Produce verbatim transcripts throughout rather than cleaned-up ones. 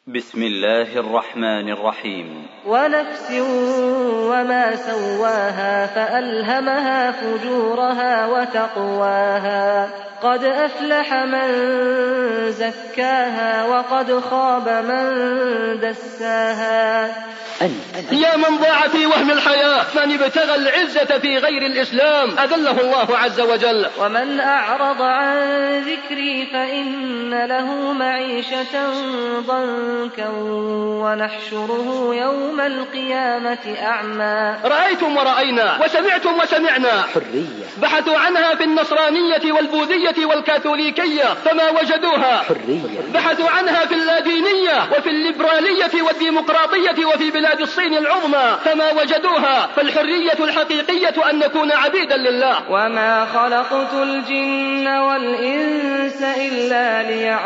بسم الله الرحمن الرحيم. ونفس وما سواها فألهمها فجورها وتقواها قد أفلح من زكاها وقد خاب من دساها. يا من ضاع في وهم الحياة من ابتغى العزة في غير الإسلام أذله الله عز وجل. ومن أعرض عن ذكري فإن له معيشة ضنكا ونحشره يوم القيامة أعمى. رأيتم ورأينا وسمعتم وسمعنا حرية بحثوا عنها في النصرانية والبوذية والكاثوليكية فما وجدوها. حرية بحثوا عنها في اللادينية وفي الليبرالية والديمقراطية وفي بلاد الصين العظمى فما وجدوها. فالحرية الحقيقية أن نكون عبيدا لله. وما خلقت الجن والإنس إلا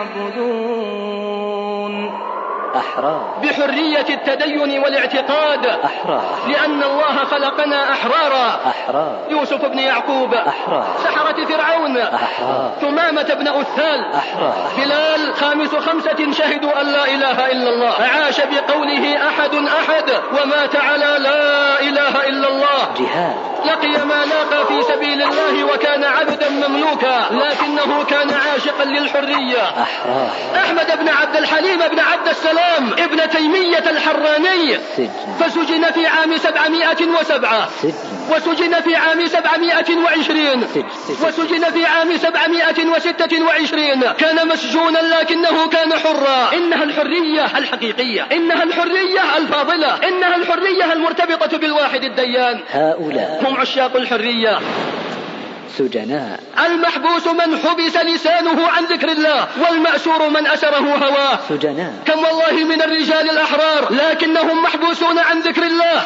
ليعبدون. أحرار بحرية التدين والاعتقاد. أحرار لأن الله خلقنا أحرارا. أحرار يوسف بن يعقوب أحرار سحرة فرعون أحرار ثمامة بن أثال أحرار بلال خامس خمسة شهدوا أن لا إله إلا الله عاش بقوله أحد أحد ومات على لا إله إلا الله. جهاد لقي ما لاقى في سبيل الله وكان عبدا مملوكا لكنه كان عاشقا للحرية. أحرار أحمد بن عبد الحليم بن عبد السلام ابن تيمية الحراني سجن فسجن في عام سبعمائة وسبعة سجن وسجن في عام سبعمائة وعشرين وسجن في عام سبعمائة وستة وعشرين. كان مسجونا لكنه كان حرا. إنها الحرية الحقيقية، إنها الحرية الفاضلة، إنها الحرية المرتبطة بالواحد الديان. هؤلاء هم عشاق الحرية. سجناء المحبوس من حبس لسانه عن ذكر الله والمأسور من أسره هواه. سجناء كم والله من الرجال الأحرار لكنهم محبوسون عن ذكر الله.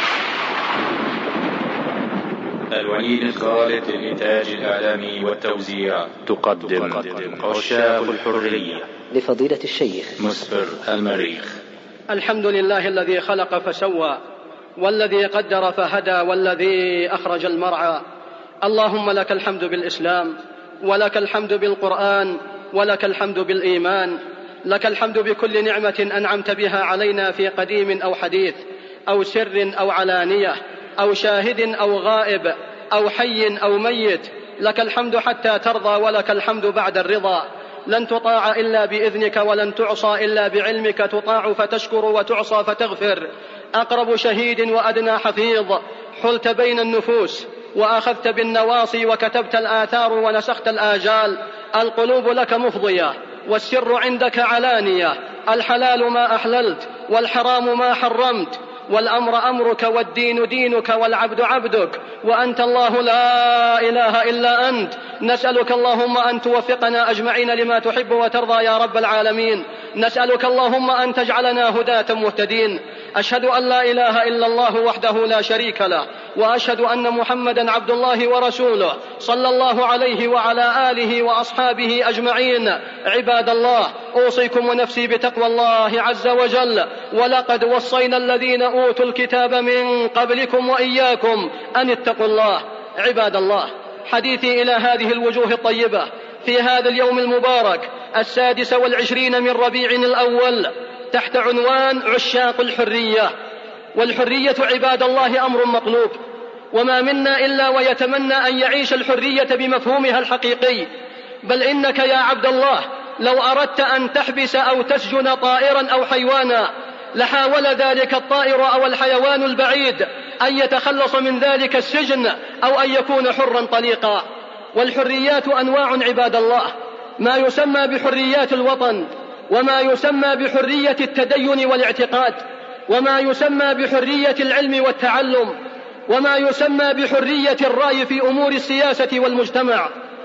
الوليد الخالد للإنتاج الإعلامي والتوزيع تقدم عشاق الحرية لفضيلة الشيخ مسفر المريخ. الحمد لله الذي خلق فسوى والذي قدر فهدى والذي أخرج المرعى. اللهم لك الحمد بالإسلام ولك الحمد بالقرآن ولك الحمد بالإيمان. لك الحمد بكل نعمة أنعمت بها علينا في قديم أو حديث أو سر أو علانية أو شاهد أو غائب أو حي أو ميت. لك الحمد حتى ترضى ولك الحمد بعد الرضا. لن تطاع إلا بإذنك ولن تعصى إلا بعلمك. تطاع فتشكر وتعصى فتغفر. أقرب شهيد وأدنى حفيظ. حلت بين النفوس وأخذت بالنواصي وكتبت الآثار ونسخت الآجال. القلوب لك مفضية والسر عندك علانية. الحلال ما أحللت والحرام ما حرمت والأمر أمرك والدين دينك والعبد عبدك وأنت الله لا إله إلا أنت. نسألك اللهم أن توفقنا أجمعين لما تحب وترضى يا رب العالمين. نسألك اللهم أن تجعلنا هداة مهتدين. أشهد أن لا إله إلا الله وحده لا شريك له وأشهد أن محمدا عبد الله ورسوله صلى الله عليه وعلى آله وأصحابه أجمعين. عباد الله أوصيكم ونفسي بتقوى الله عز وجل. ولقد وصينا الذين أوتوا الكتاب من قبلكم وإياكم أن اتقوا الله. عباد الله حديثي إلى هذه الوجوه الطيبة في هذا اليوم المبارك السادس والعشرين من ربيع الأول تحت عنوان عشاق الحرية. والحرية عباد الله أمر مطلوب وما منا إلا ويتمنى أن يعيش الحرية بمفهومها الحقيقي. بل إنك يا عبد الله لو أردت أن تحبس أو تسجن طائرا أو حيوانا لحاول ذلك الطائر أو الحيوان البعيد أن يتخلص من ذلك السجن أو أن يكون حرا طليقا. والحريات أنواع عباد الله. ما يسمى بحريات الوطن وما يسمى بحرية التدين والاعتقاد وما يسمى بحرية العلم والتعلم وما يسمى بحرية الرأي في أمور السياسة والمجتمع.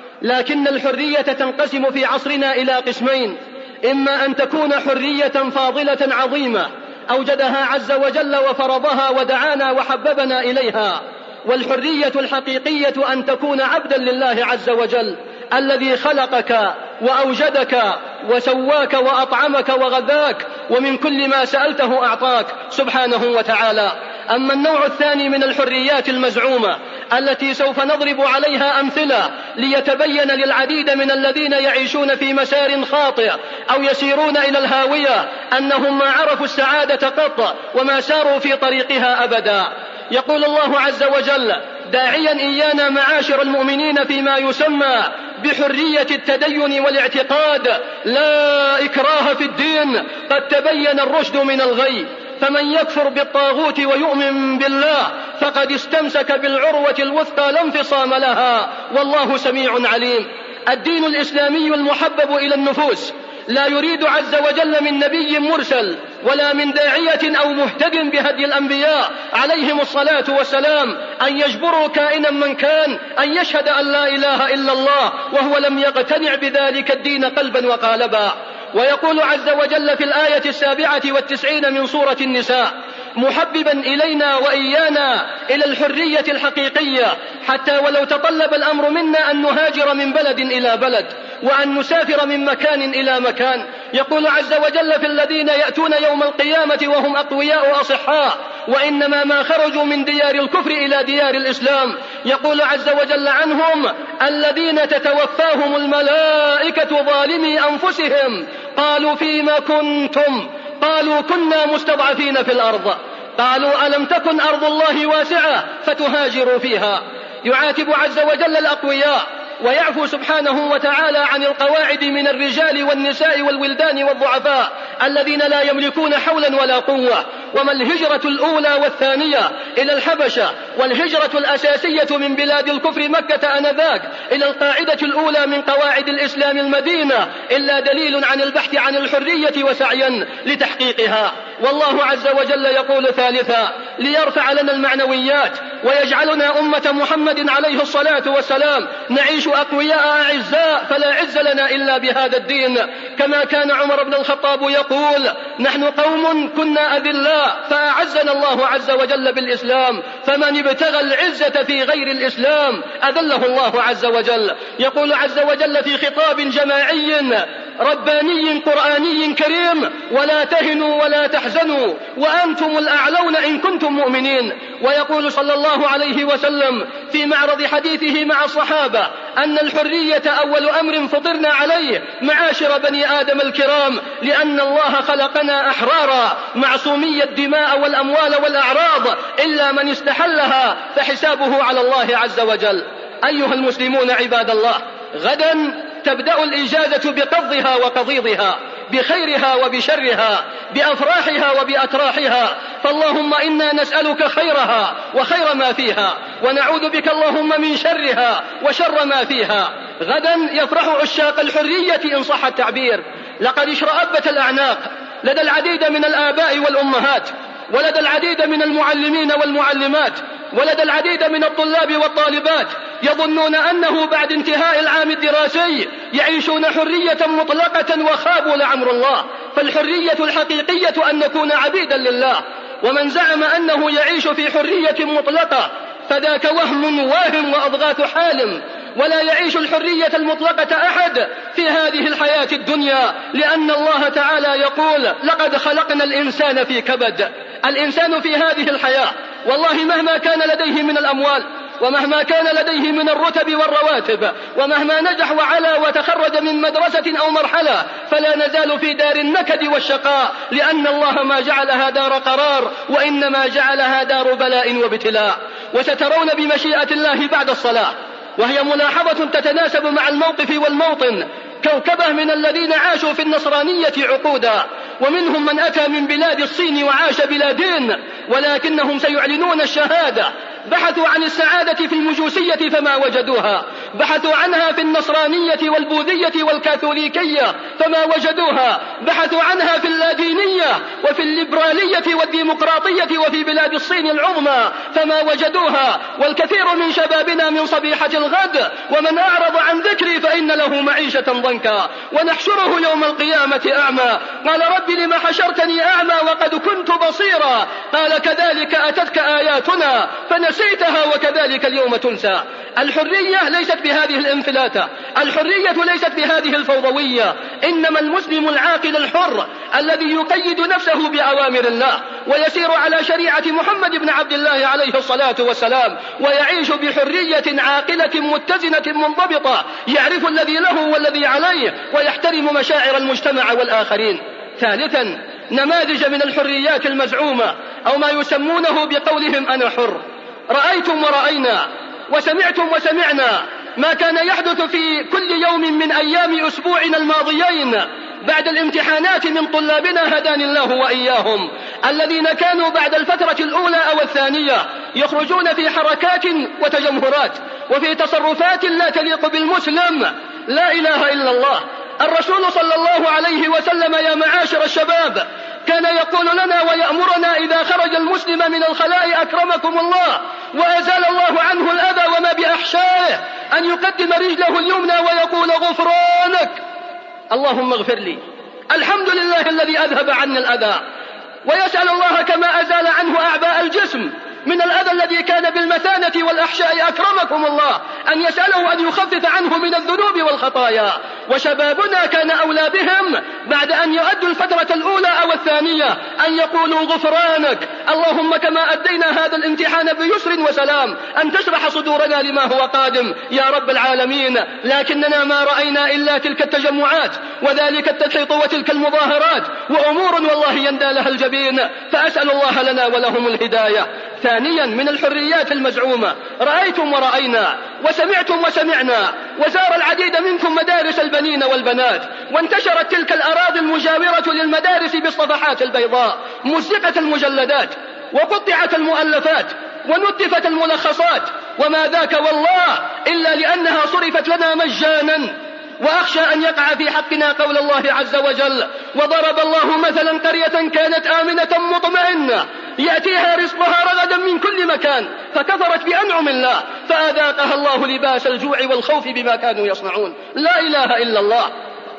لكن الحرية تنقسم في عصرنا إلى قسمين. إما أن تكون حرية فاضلة عظيمة أوجدها عز وجل وفرضها ودعانا وحببنا إليها. والحرية الحقيقية أن تكون عبدا لله عز وجل الذي خلقك وأوجدك وسواك وأطعمك وغذاك ومن كل ما سألته أعطاك سبحانه وتعالى. أما النوع الثاني من الحريات المزعومة التي سوف نضرب عليها أمثلة ليتبين للعديد من الذين يعيشون في مسار خاطئ أو يسيرون إلى الهاوية أنهم ما عرفوا السعادة قط وما ساروا في طريقها أبدا. يقول الله عز وجل داعيا إيانا معاشر المؤمنين فيما يسمى بحرية التدين والاعتقاد: لا إكراه في الدين، قد تبين الرشد من الغي، فمن يكفر بالطاغوت ويؤمن بالله فقد استمسك بالعروة الوثقى لا انفصام لها، والله سميع عليم. الدين الإسلامي المحبب إلى النفوس لا يريد عز وجل من نبي مرسل ولا من داعية أو مهتد بهدي الأنبياء عليهم الصلاة والسلام أن يجبروا كائنا من كان أن يشهد أن لا إله إلا الله وهو لم يقتنع بذلك الدين قلبا وقالبا. ويقول عز وجل في الآية السابعة والتسعين من سورة النساء محببا إلينا وإيانا إلى الحرية الحقيقية، حتى ولو تطلب الأمر منا أن نهاجر من بلد إلى بلد وأن نسافر من مكان إلى مكان. يقول عز وجل في الذين يأتون يوم القيامة وهم أقوياء أصحاء وإنما ما خرجوا من ديار الكفر إلى ديار الإسلام. يقول عز وجل عنهم الذين تتوفاهم الملائكة ظالمي أنفسهم قالوا فيما كنتم؟ قالوا كنا مستضعفين في الأرض. قالوا ألم تكن أرض الله واسعة فتهاجروا فيها. يعاتب عز وجل الأقوياء ويعفو سبحانه وتعالى عن القواعد من الرجال والنساء والولدان والضعفاء الذين لا يملكون حولا ولا قوة. وما الهجرة الأولى والثانية إلى الحبشة والهجرة الأساسية من بلاد الكفر مكة آنذاك إلى القاعدة الأولى من قواعد الإسلام المدينة إلا دليل عن البحث عن الحرية وسعيا لتحقيقها. والله عز وجل يقول ثالثا ليرفع لنا المعنويات ويجعلنا أمة محمد عليه الصلاة والسلام نعيش أقوياء أعزاء، فلا عز لنا إلا بهذا الدين. كما كان عمر بن الخطاب يقول نحن قوم كنا أذلاء فأعزنا الله عز وجل بالإسلام، فمن ابتغى العزة في غير الإسلام أذله الله عز وجل. يقول عز وجل في خطاب جماعي رباني قرآني كريم ولا تهنوا ولا تحزنوا وأنتم الأعلون إن كنتم مؤمنين. ويقول صلى الله عليه وسلم في معرض حديثه مع الصحابة أن الحرية أول أمر فطرنا عليه معاشر بني آدم الكرام، لأن الله خلقنا أحرارا معصومي الدماء والأموال والأعراض إلا من استحلها فحسابه على الله عز وجل. أيها المسلمون عباد الله، غدا تبدأ الإجازة بقضها وقضيضها، بخيرها وبشرها، بأفراحها وبأتراحها، فاللهم إنا نسألك خيرها وخير ما فيها، ونعوذ بك اللهم من شرها وشر ما فيها. غدا يفرح عشاق الحرية إن صح التعبير. لقد اشرأبت الأعناق لدى العديد من الآباء والأمهات، ولدى العديد من المعلمين والمعلمات، ولدى العديد من الطلاب والطالبات، يظنون أنه بعد انتهاء العام الدراسي يعيشون حرية مطلقة، وخابوا لعمر الله. فالحرية الحقيقية أن نكون عبيدا لله، ومن زعم أنه يعيش في حرية مطلقة فذاك وهم واهم وأضغاث حالم. ولا يعيش الحرية المطلقة أحد في هذه الحياة الدنيا، لأن الله تعالى يقول لقد خلقنا الإنسان في كبد. الإنسان في هذه الحياة والله مهما كان لديه من الأموال، ومهما كان لديه من الرتب والرواتب، ومهما نجح وعلا وتخرج من مدرسة أو مرحلة، فلا نزال في دار النكد والشقاء، لأن الله ما جعلها دار قرار وإنما جعلها دار بلاء وابتلاء. وسترون بمشيئة الله بعد الصلاة، وهي ملاحظة تتناسب مع الموقف والموطن، كوكبة من الذين عاشوا في النصرانية عقودا، ومنهم من أتى من بلاد الصين وعاش بلا دين، ولكنهم سيعلنون الشهادة. بحثوا عن السعادة في المجوسية فما وجدوها، بحثوا عنها في النصرانية والبوذية والكاثوليكية فما وجدوها، بحثوا عنها في اللادينية وفي الليبرالية والديمقراطية وفي بلاد الصين العظمى فما وجدوها. والكثير من شبابنا من صبيحة الغد ومن أعرض عن ذكري فإن له معيشة ضنكا ونحشره يوم القيامة أعمى. قال رب لم حشرتني أعمى وقد كنت بصيرا، قال كذلك أتتك آياتنا فنسيتها نسيتها وكذلك اليوم تنسى. الحرية ليست بهذه الانفلاتة، الحرية ليست بهذه الفوضوية، إنما المسلم العاقل الحر الذي يقيد نفسه بأوامر الله ويسير على شريعة محمد بن عبد الله عليه الصلاة والسلام، ويعيش بحرية عاقلة متزنة منضبطة، يعرف الذي له والذي عليه، ويحترم مشاعر المجتمع والآخرين. ثالثا، نماذج من الحريات المزعومة أو ما يسمونه بقولهم أنا حر. رأيتم ورأينا وسمعتم وسمعنا ما كان يحدث في كل يوم من أيام أسبوعنا الماضيين بعد الامتحانات من طلابنا هداني الله وإياهم، الذين كانوا بعد الفترة الأولى أو الثانية يخرجون في حركات وتجمهرات وفي تصرفات لا تليق بالمسلم. لا إله إلا الله. الرسول صلى الله عليه وسلم يا معاشر الشباب كان يقول لنا ويأمرنا إذا خرج المسلم من الخلاء أكرمكم الله وأزال الله عنه الأذى وما بأحشائه أن يقدم رجله اليمنى ويقول غفرانك اللهم اغفر لي، الحمد لله الذي أذهب عني الأذى، ويسأل الله كما أزال عنه أعباء الجسم من الأذى الذي كان بالمثانة والأحشاء أكرمكم الله أن يسأله أن يخفف عنه من الذنوب والخطايا. وشبابنا كان أولى بهم بعد أن يؤدوا الفترة الأولى أو الثانية أن يقولوا غفرانك اللهم كما أدينا هذا الامتحان بيسر وسلام أن تشرح صدورنا لما هو قادم يا رب العالمين. لكننا ما رأينا إلا تلك التجمعات وذلك التدحيط وتلك المظاهرات وأمور والله يندى لها الجبين، فأسأل الله لنا ولهم الهداية. ثانيا، من الحريات المزعومة، رأيتم ورأينا وسمعتم وسمعنا وزار العديد منكم مدارس البنين والبنات، وانتشرت تلك الأراضي المجاورة للمدارس بالصفحات البيضاء، مزقت المجلدات وقطعت المؤلفات ونتفت الملخصات، وما ذاك والله إلا لأنها صرفت لنا مجانا. وأخشى أن يقع في حقنا قول الله عز وجل وضرب الله مثلا قرية كانت آمنة مطمئنة يأتيها رزقها رغدا من كل مكان فكفرت بأنعم الله فأذاقها الله لباس الجوع والخوف بما كانوا يصنعون. لا إله إلا الله.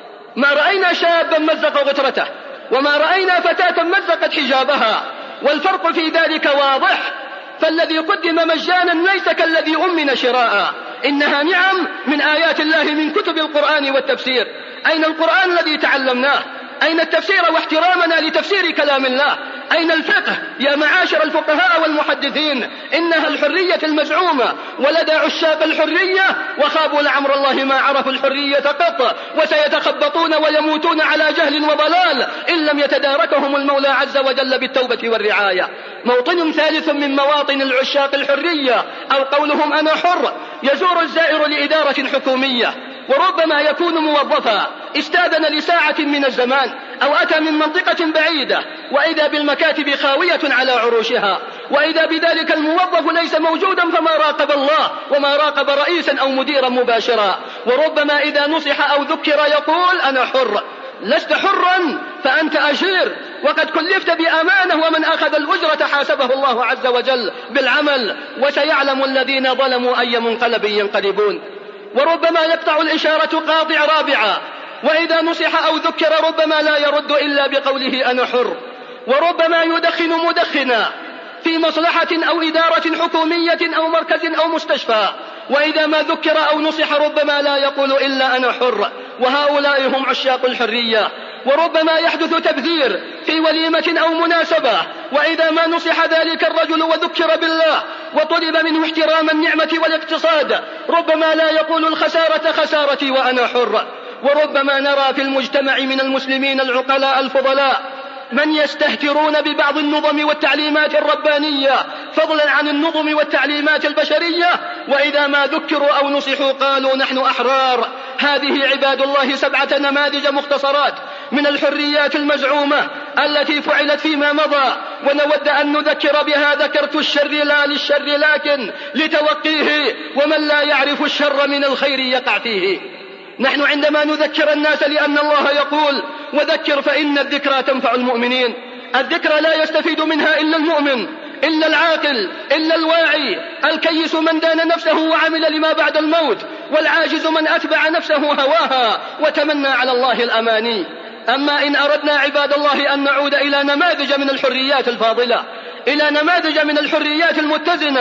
ما رأينا شابا مزق غترته وما رأينا فتاة مزقت حجابها، والفرق في ذلك واضح. فالذي قدم مجانا ليس كالذي أمن شراء، إنها نعم من آيات الله من كتب القرآن والتفسير. أين القرآن الذي تعلمناه؟ أين التفسير واحترامنا لتفسير كلام الله؟ أين الفقه يا معاشر الفقهاء والمحدثين؟ إنها الحرية المزعومة، ولدى عشاق الحرية وخابوا لعمر الله ما عرفوا الحرية قط، وسيتخبطون ويموتون على جهل وضلال إن لم يتداركهم المولى عز وجل بالتوبة والرعاية. موطن ثالث من مواطن العشاق الحرية أو قولهم أنا حر، يزور الزائر لإدارة حكومية وربما يكون موظفا استاذن لساعة من الزمان أو أتى من منطقة بعيدة وإذا بالمكاتب خاوية على عروشها، وإذا بذلك الموظف ليس موجودا فما راقب الله وما راقب رئيسا أو مديرا مباشرا، وربما إذا نصح أو ذكر يقول أنا حر. لست حرا فأنت أجير، وقد كلفت بأمانة ومن أخذ الأجرة حاسبه الله عز وجل بالعمل، وسيعلم الذين ظلموا أي منقلب ينقلبون. وربما يقطع الإشارة قاطع رابعة، وإذا نصح أو ذكر ربما لا يرد إلا بقوله أنا حر. وربما يدخن مدخنا في مصلحة أو إدارة حكومية أو مركز أو مستشفى، وإذا ما ذكر أو نصح ربما لا يقول إلا أنا حر، وهؤلاء هم عشاق الحرية. وربما يحدث تبذير في وليمة أو مناسبة، وإذا ما نصح ذلك الرجل وذكر بالله وطلب منه احترام النعمة والاقتصاد ربما لا يقول الخسارة خسارتي وأنا حر. وربما نرى في المجتمع من المسلمين العقلاء الفضلاء من يستهترون ببعض النظم والتعليمات الربانية فضلا عن النظم والتعليمات البشرية، وإذا ما ذكروا أو نصحوا قالوا نحن أحرار. هذه عباد الله سبعة نماذج مختصرات من الحريات المزعومة التي فعلت فيما مضى، ونود أن نذكر بها. ذكرت الشر لا للشر لكن لتوقيه، ومن لا يعرف الشر من الخير يقع فيه. نحن عندما نذكر الناس لأن الله يقول وذكر فإن الذكرى تنفع المؤمنين، الذكرى لا يستفيد منها إلا المؤمن، إلا العاقل، إلا الواعي. الكيس من دان نفسه وعمل لما بعد الموت، والعاجز من أتبع نفسه هواها وتمنى على الله الأماني. أما إن أردنا عباد الله أن نعود إلى نماذج من الحريات الفاضلة، إلى نماذج من الحريات المتزنة،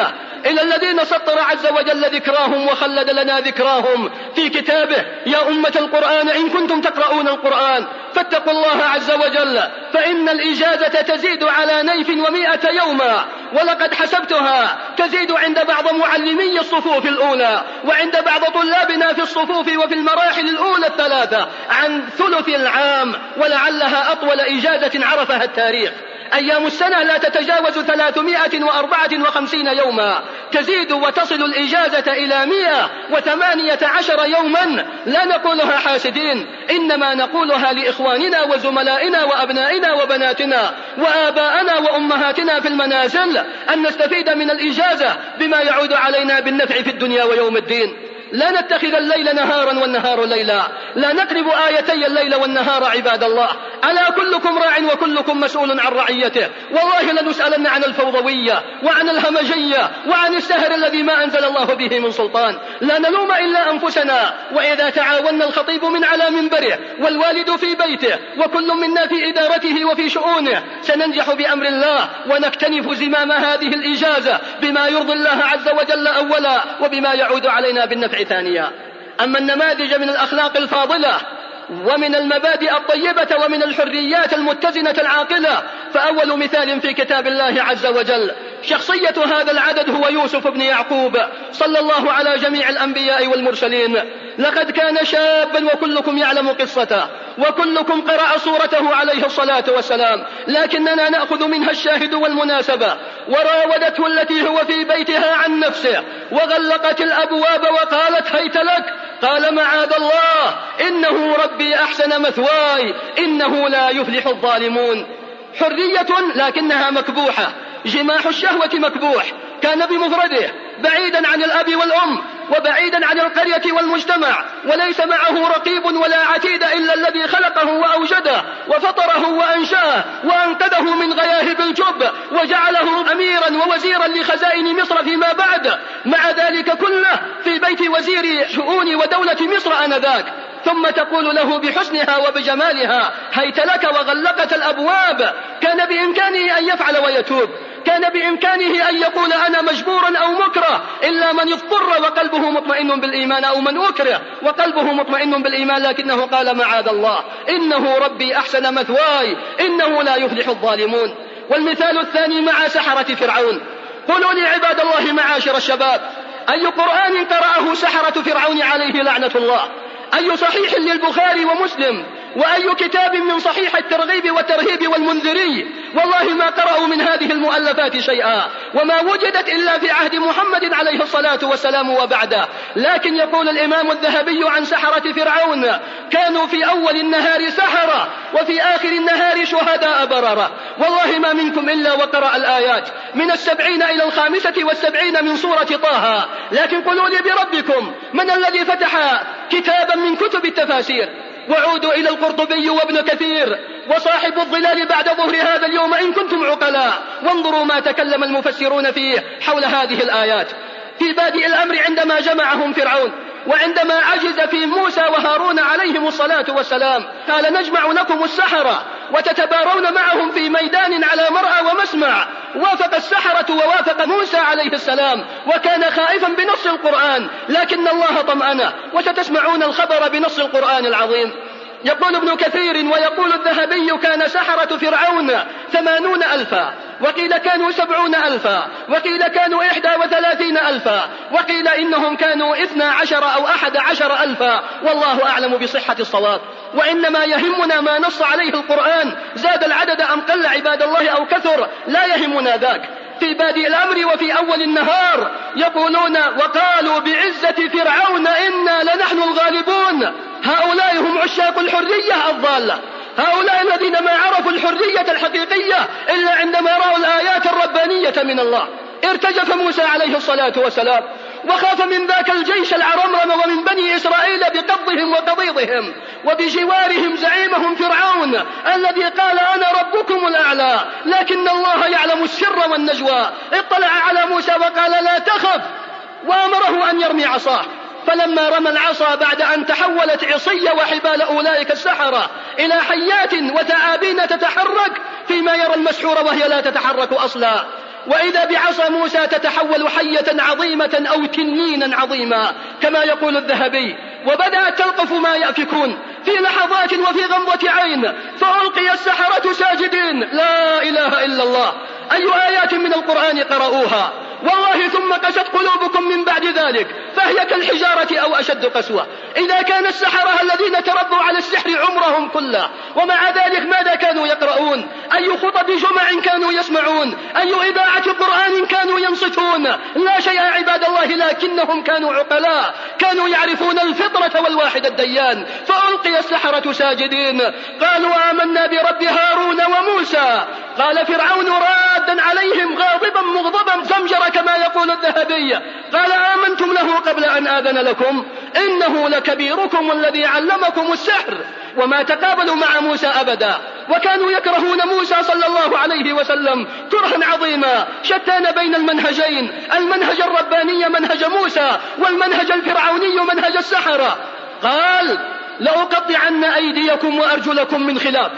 إلى الذين سطر عز وجل ذكراهم وخلد لنا ذكراهم في كتابه: يا أمة القرآن إن كنتم تقرؤون القرآن فاتقوا الله عز وجل فإن الإجازة تزيد على نيف ومائة يوما، ولقد حسبتها تزيد عند بعض معلمي الصفوف الأولى وعند بعض طلابنا في الصفوف وفي المراحل الأولى الثلاثة عن ثلث العام، ولعلها أطول إجازة عرفها التاريخ. أيام السنة لا تتجاوز ثلاثمائة وأربعة وخمسين يوما، تزيد وتصل الإجازة إلى مئة وثمانية عشر يوما. لا نقولها حاسدين، إنما نقولها لإخواننا وزملائنا وأبنائنا وبناتنا وآباءنا وأمهاتنا في المنازل، أن نستفيد من الإجازة بما يعود علينا بالنفع في الدنيا ويوم الدين. لا نتخذ الليل نهارا والنهار ليلا، لا نقلب آيتي الليل والنهار عباد الله. ألا كلكم راع وكلكم مسؤول عن رعيته. والله لنسألن عن الفوضوية وعن الهمجية وعن السهر الذي ما أنزل الله به من سلطان. لا نلوم إلا أنفسنا، وإذا تعاوننا الخطيب من على منبره والوالد في بيته وكل منا في إدارته وفي شؤونه سننجح بأمر الله ونكتنف زمام هذه الإجازة بما يرضي الله عز وجل أولا وبما يعود علينا بالنفع ثانيا. أما النماذج من الأخلاق الفاضلة ومن المبادئ الطيبة ومن الحريات المتزنة العاقلة، فأول مثال في كتاب الله عز وجل شخصية هذا العدد هو يوسف بن يعقوب صلى الله على جميع الأنبياء والمرسلين. لقد كان شابا وكلكم يعلم قصته وكلكم قرأ صورته عليه الصلاة والسلام، لكننا نأخذ منها الشاهد والمناسبة. وراودته التي هو في بيتها عن نفسه وغلقت الأبواب وقالت هيت لك، قال معاذ الله إنه ربي أحسن مثواي إنه لا يفلح الظالمون. حرية لكنها مكبوحة، جماح الشهوة مكبوح، كان بمفرده بعيدا عن الأب والأم وبعيدا عن القرية والمجتمع، وليس معه رقيب ولا عتيد إلا الذي خلقه وأوجده وفطره وأنشاه وأنقذه من غياهب الجب وجعله أميرا ووزيرا لخزائن مصر فيما بعد. مع ذلك كله في بيت وزير شؤون ودولة مصر آنذاك، ثم تقول له بحسنها وبجمالها هيت لك وغلقت الأبواب. كان بإمكانه أن يفعل ويتوب، كان بإمكانه أن يقول أنا مجبور أو مكره، إلا من اضطر وقلبه مطمئن بالإيمان أو من أكره وقلبه مطمئن بالإيمان، لكنه قال معاذ الله إنه ربي أحسن مثواي إنه لا يفلح الظالمون. والمثال الثاني مع سحرة فرعون. قولوا لي عباد الله معاشر الشباب، أي قرآن قرأه سحرة فرعون عليه لعنة الله؟ أي صحيح للبخاري ومسلم وأي كتاب من صحيح الترغيب والترهيب والمنذري؟ والله ما قرأوا من هذه المؤلفات شيئا، وما وجدت إلا في عهد محمد عليه الصلاة والسلام وبعده. لكن يقول الإمام الذهبي عن سحرة فرعون كانوا في أول النهار سحرة وفي آخر النهار شهداء بررة. والله ما منكم إلا وقرأ الآيات من السبعين إلى الخامسة والسبعين من سورة طه. لكن قولوا لي بربكم، من الذي فتح كتابا من كتب التفاسير؟ وعودوا إلى القرطبي وابن كثير وصاحب الظلال بعد ظهر هذا اليوم إن كنتم عقلاء، وانظروا ما تكلم المفسرون فيه حول هذه الآيات. في بادئ الأمر عندما جمعهم فرعون وعندما عجز في موسى وهارون عليهم الصلاة والسلام قال نجمع لكم السحرة وتتبارون معهم في ميدان على مرأى ومسمع. وافق السحرة ووافق موسى عليه السلام وكان خائفا بنص القرآن، لكن الله طمأنه، وستسمعون الخبر بنص القرآن العظيم. يقول ابن كثير ويقول الذهبي كان سحرة فرعون ثمانون ألفا، وقيل كانوا سبعون ألفا، وقيل كانوا إحدى وثلاثين ألفا، وقيل إنهم كانوا اثنى عشر أو أحد عشر ألفا، والله أعلم بصحة الصواب. وإنما يهمنا ما نص عليه القرآن، زاد العدد أم قل عباد الله أو كثر لا يهمنا ذاك. في بادئ الأمر وفي أول النهار يقولون وقالوا بعزة فرعون إنا لنحن الغالبون. هؤلاء هم عشاق الحرية الضالة، هؤلاء الذين ما عرفوا الحرية الحقيقية إلا عندما رأوا الآيات الربانية من الله. ارتجف موسى عليه الصلاة والسلام وخاف من ذاك الجيش العرمرم ومن بني إسرائيل بقبضهم وقضيضهم وبجوارهم زعيمهم فرعون الذي قال أنا ربكم الأعلى، لكن الله يعلم السر والنجوى. اطلع على موسى وقال لا تخف، وأمره أن يرمي عصاه. فلما رمى العصا بعد أن تحولت عصي وحبال أولئك السحرة إلى حيات وثعابين تتحرك فيما يرى المسحور وهي لا تتحرك أصلا، وإذا بعصا موسى تتحول حية عظيمة أو تنينا عظيما كما يقول الذهبي، وبدأت تلقف ما يأفكون في لحظات وفي غمضة عين، فألقي السحرة ساجدين. لا إله إلا الله. أي آيات من القرآن قرأوها والله ثم قست قلوبكم من بعد ذلك فهي كالحجارة أو أشد قسوة. إذا كان السحرة الذين تربوا على السحر عمرهم كله ومع ذلك ماذا كانوا يقرؤون؟ أي خطب جمع كانوا يسمعون؟ أي إذاعة قرآن كانوا ينصتون؟ لا شيء عباد الله، لكنهم كانوا عقلاء، كانوا يعرفون الفطرة والواحد الديان. فألقي السحرة ساجدين قالوا آمنا برب هارون وموسى. قال فرعون رادا عليهم غاضبا مغضبا زمجر كما يقول الذهبي، قال آمنتم له قبل أن آذن لكم إنه لكبيركم الذي علمكم السحر وما تقابلوا مع موسى أبدا. وكانوا يكرهون موسى صلى الله عليه وسلم كرها عظيما شتان بين المنهجين، المنهج الرباني منهج موسى والمنهج الفرعوني منهج السحرة. قال لأقطعن أيديكم وأرجلكم من خلاف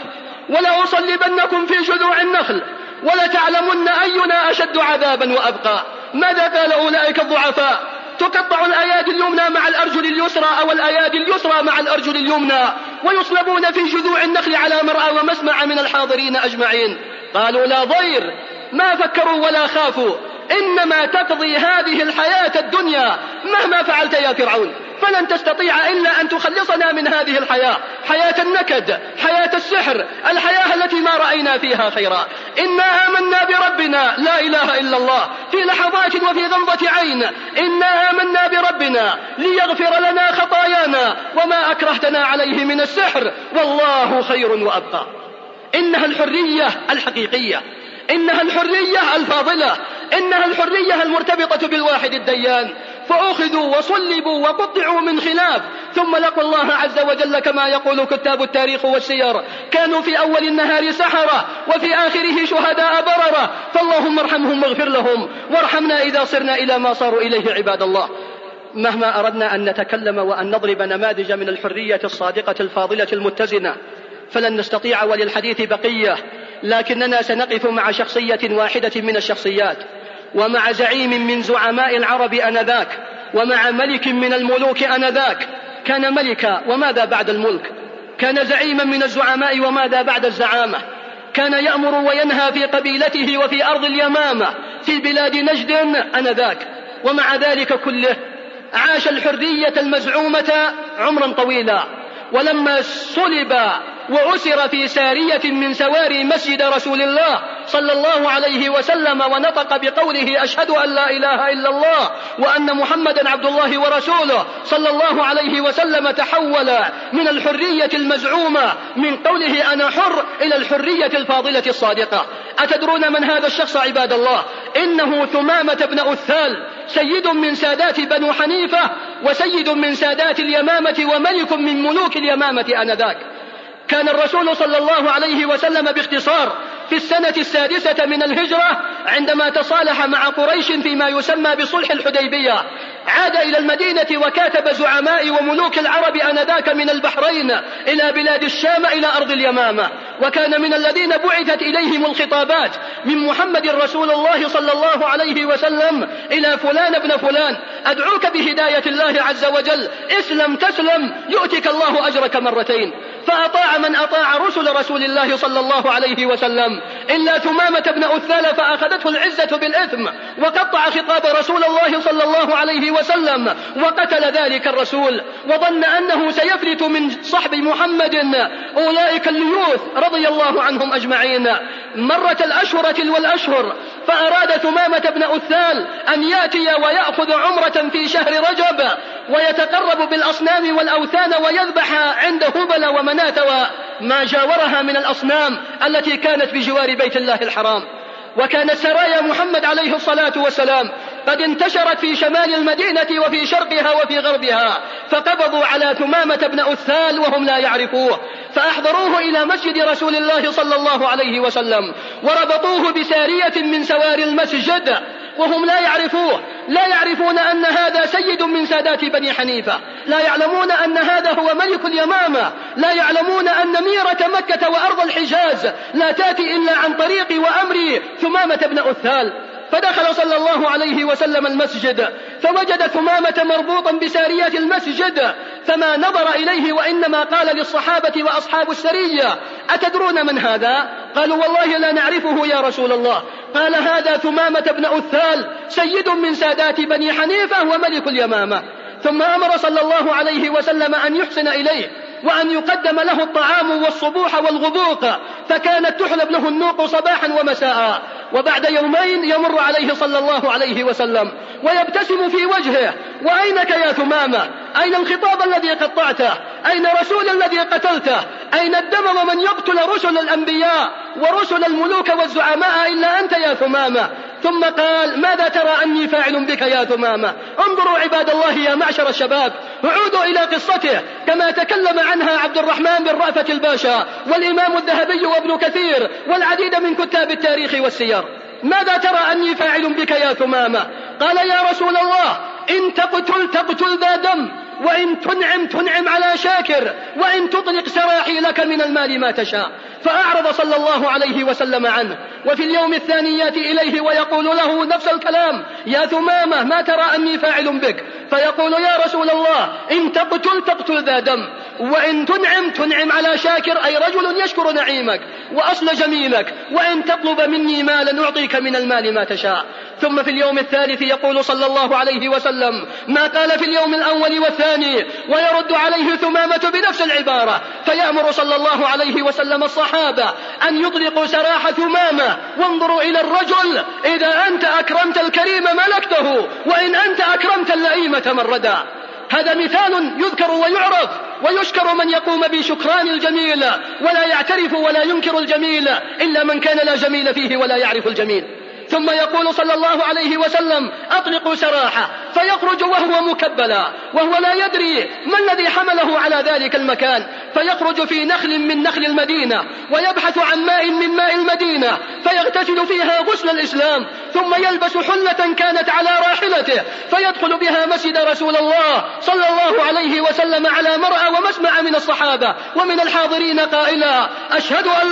ولأصلبنكم في جذوع النخل ولتعلمن أينا أشد عذابا وأبقى. ماذا قال أولئك الضعفاء؟ تقطع الأيادي اليمنى مع الأرجل اليسرى أو الأيادي اليسرى مع الأرجل اليمنى ويصلبون في جذوع النخل على مرأى ومسمع من الحاضرين أجمعين. قالوا لا ضير، ما فكروا ولا خافوا، إنما تقضي هذه الحياة الدنيا مهما فعلت يا فرعون، فلن تستطيع إلا أن تخلصنا من هذه الحياة، حياة النكد، حياة السحر، الحياة التي ما رأينا فيها خيرا. إنا آمنا بربنا، لا إله إلا الله، في لحظات وفي غمضة عين. إنا آمنا بربنا ليغفر لنا خطايانا وما أكرهتنا عليه من السحر والله خير وأبقى. إنها الحرية الحقيقية، إنها الحرية الفاضلة، إنها الحرية المرتبطة بالواحد الديان. فأخذوا وصلبوا وقطعوا من خلاف ثم لقوا الله عز وجل كما يقول كتاب التاريخ والسير، كانوا في أول النهار سحرة وفي آخره شهداء بررة. فاللهم ارحمهم واغفر لهم وارحمنا إذا صرنا إلى ما صاروا إليه عباد الله. مهما أردنا أن نتكلم وأن نضرب نماذج من الحرية الصادقة الفاضلة المتزنة فلن نستطيع وللحديث بقية، لكننا سنقف مع شخصية واحدة من الشخصيات ومع زعيم من زعماء العرب آنذاك ومع ملك من الملوك آنذاك. كان ملكا وماذا بعد الملك؟ كان زعيما من الزعماء وماذا بعد الزعامة؟ كان يأمر وينهى في قبيلته وفي أرض اليمامة في بلاد نجد آنذاك. ومع ذلك كله عاش الحرية المزعومة عمرا طويلا، ولما صلب وأسر في سارية من سواري مسجد رسول الله صلى الله عليه وسلم ونطق بقوله أشهد أن لا إله إلا الله وأن محمدا عبد الله ورسوله صلى الله عليه وسلم، تحول من الحرية المزعومة من قوله أنا حر إلى الحرية الفاضلة الصادقة. أتدرون من هذا الشخص عباد الله؟ إنه ثمامة بن أثال، سيد من سادات بنو حنيفة وسيد من سادات اليمامة وملك من ملوك اليمامة آنذاك. كان الرسول صلى الله عليه وسلم باختصار في السنة السادسة من الهجرة عندما تصالح مع قريش فيما يسمى بصلح الحديبية، عاد إلى المدينة وكاتب زعماء وملوك العرب آنذاك من البحرين إلى بلاد الشام إلى أرض اليمامة، وكان من الذين بعثت إليهم الخطابات من محمد رسول الله صلى الله عليه وسلم إلى فلان ابن فلان أدعوك بهداية الله عز وجل، اسلم تسلم يؤتك الله أجرك مرتين. فأطاع من أطاع رسل رسول الله صلى الله عليه وسلم إلا ثمامة بن أثال، فأخذته العزة بالإثم وقطع خطاب رسول الله صلى الله عليه وسلم وقتل ذلك الرسول، وظن أنه سيفلت من صحب محمد أولئك الليوث رضي الله عنهم أجمعين. مرت الأشهر تلو الأشهر، فأراد ثمامة بن أثال أن يأتي ويأخذ عمرة في شهر رجب ويتقرب بالأصنام والأوثان ويذبح عند هبل ومناة وما جاورها من الأصنام التي كانت بجوار بيت الله الحرام. وكانت سرايا محمد عليه الصلاة والسلام قد انتشرت في شمال المدينة وفي شرقها وفي غربها، فقبضوا على ثمامة بن أثال وهم لا يعرفوه، فأحضروه إلى مسجد رسول الله صلى الله عليه وسلم وربطوه بسارية من سواري المسجد وهم لا يعرفوه، لا يعرفون أن هذا سيد من سادات بني حنيفة، لا يعلمون أن هذا هو ملك اليمامة، لا يعلمون أن ميرة مكة وأرض الحجاز لا تأتي إلا عن طريق وأمر ثمامة بن أثال. فدخل صلى الله عليه وسلم المسجد فوجد ثمامة مربوطا بسارية المسجد، فما نظر إليه وإنما قال للصحابة وأصحاب السرية: أتدرون من هذا؟ قالوا: والله لا نعرفه يا رسول الله. قال: هذا ثمامة بن أثال، سيد من سادات بني حنيفة وملك اليمامة. ثم أمر صلى الله عليه وسلم أن يحسن إليه وأن يقدم له الطعام والصبوح والغبوق، فكانت تحلب له النوق صباحا ومساء. وبعد يومين يمر عليه صلى الله عليه وسلم ويبتسم في وجهه: وأينك يا ثمامة؟ أين الخطاب الذي قطعته؟ أين رسول الذي قتلته؟ أين الدم ومن يقتل رسل الأنبياء ورسل الملوك والزعماء إلا أنت يا ثمامة؟ ثم قال: ماذا ترى أني فاعل بك يا ثمامة؟ انظروا عباد الله يا معشر الشباب، عودوا إلى قصته كما تكلم عنها عبد الرحمن بن رأفة الباشا والإمام الذهبي وابن كثير والعديد من كتاب التاريخ والسير. ماذا ترى أني فاعل بك يا ثمامة؟ قال: يا رسول الله، إن تقتل تقتل ذا دم، وإن تنعم تنعم على شاكر، وإن تطلق سراحي لك من المال ما تشاء. فأعرض صلى الله عليه وسلم عنه. وفي اليوم الثاني يأتي إليه ويقول له نفس الكلام: يا ثمامة، ما ترى أني فاعل بك؟ فيقول: يا رسول الله، إن تقتل تقتل ذا دم، وإن تنعم تنعم على شاكر، أي رجل يشكر نعيمك وأصل جميلك، وإن تطلب مني مالا نعطيك من المال ما تشاء. ثم في اليوم الثالث يقول صلى الله عليه وسلم ما قال في اليوم الأول والثاني، ويرد عليه ثمامة بنفس العبارة، فيأمر صلى الله عليه وسلم الصحابة أن يطلقوا سراح ثمامة. وانظروا إلى الرجل: إذا أنت أكرمت الكريم ملكته، وإن أنت أكرمت اللئيمة مردا. هذا مثال يذكر ويعرف، ويشكر من يقوم بشكران الجميل، ولا يعترف ولا ينكر الجميل إلا من كان لا جميل فيه ولا يعرف الجميل. ثم يقول صلى الله عليه وسلم: أطلقوا سراحه، فيخرج وهو مكبلا، وهو لا يدري ما الذي حمله على ذلك المكان، فيخرج في نخل من نخل المدينة ويبحث عن ماء من ماء المدينة فيغتسل فيها غسل الإسلام، ثم يلبس حلة كانت على راحلته فيدخل بها مسجد رسول الله صلى الله عليه وسلم على مرأى ومسمع من الصحابة ومن الحاضرين قائلا: أشهد أن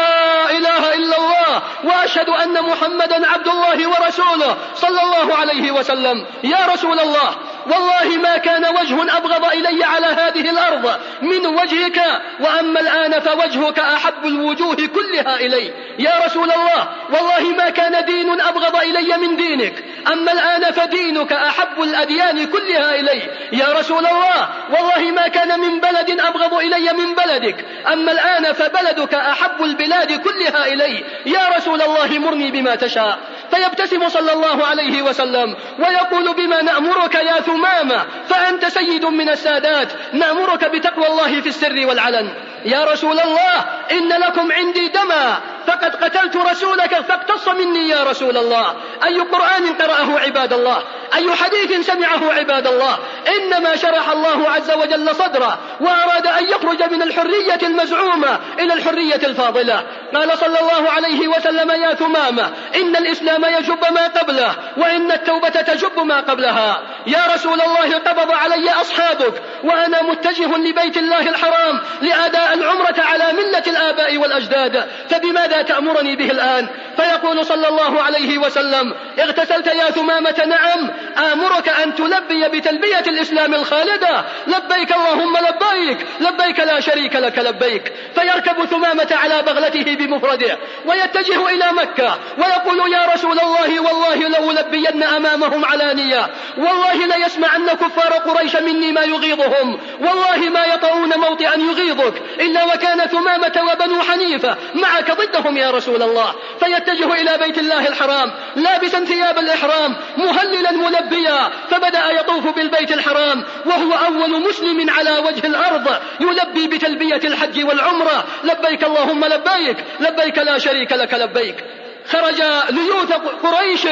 لا إله إلا الله وأشهد أن محمدا عبد الله ورسوله صلى الله عليه وسلم. يا رسول الله، والله ما كان وجه أبغض إلي على هذه الأرض من وجهك، وأما الآن فوجهك أحب الوجوه كلها إلي. يا رسول الله، والله ما كان دين أبغض إلي من دينك، أما الآن فدينك أحب الأديان كلها إلي. يا رسول الله، والله ما كان من بلد أبغض إلي من بلدك، أما الآن فبلدك أحب البلاد كلها إلي. يا رسول الله، مرني بما تشاء. فيبتسم صلى الله عليه وسلم ويقول: بما نأمرك يا ثمامة؟ فأنت سيد من السادات، نأمرك بتقوى الله في السر والعلن. يا رسول الله، إن لكم عندي دما، فقد قتلت رسولك فاقتص مني يا رسول الله. أي قرآن قرأه عباد الله، أي حديث سمعه عباد الله، إنما شرح الله عز وجل صدره وأراد أن يخرج من الحرية المزعومة إلى الحرية الفاضلة. قال صلى الله عليه وسلم: يا ثمامة، إن الإسلام يجب ما قبله، وإن التوبة تجب ما قبلها. يا رسول الله، قبض علي أصحابك وأنا متجه لبيت الله الحرام لأداء العمرة على ملة الآباء والأجداد، فبماذا تأمرني به الآن؟ فيقول صلى الله عليه وسلم: اغتسلت يا ثمامة؟ نعم. آمرك أن تلبي بتلبية الإسلام الخالدة: لبيك اللهم لبيك، لبيك لا شريك لك لبيك. فيركب ثمامة على بغلته بمفرده ويتجه إلى مكة ويقول: يا رسول الله، والله لو لبين أمامهم علانية، والله لا يسمعن كفار قريش مني ما يغيظهم، والله ما يطؤون موطئا يغيظك إلا وكان ثمامة وبنو حنيفة معك ضدهم يا رسول الله. فيتجه إلى بيت الله الحرام لابسا ثياب الإحرام مهللا ملبيا، فبدأ يطوف بالبيت الحرام وهو أول مسلم على وجه الأرض يلبي بتلبية الحج والعمرة: لبيك اللهم لبيك، لبيك لا شريك لك لبيك. خرج ليوث قريش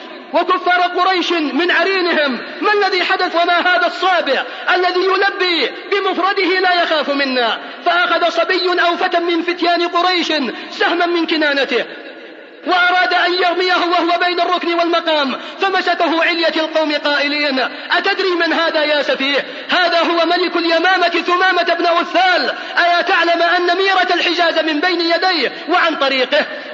وكفار قريش من عرينهم: ما الذي حدث وما هذا الصابع الذي يلبي بمفرده لا يخاف منا؟ فأخذ صبي أو فتى من فتيان قريش سهما من كنانته وأراد أن يرميه وهو بين الركن والمقام، فمسكه علية القوم قائلين: أتدري من هذا يا سفيه؟ هذا هو ملك اليمامة ثمامة بن أثال، ألا تعلم أن ميرة الحجاز من بين يديه وعن طريقه؟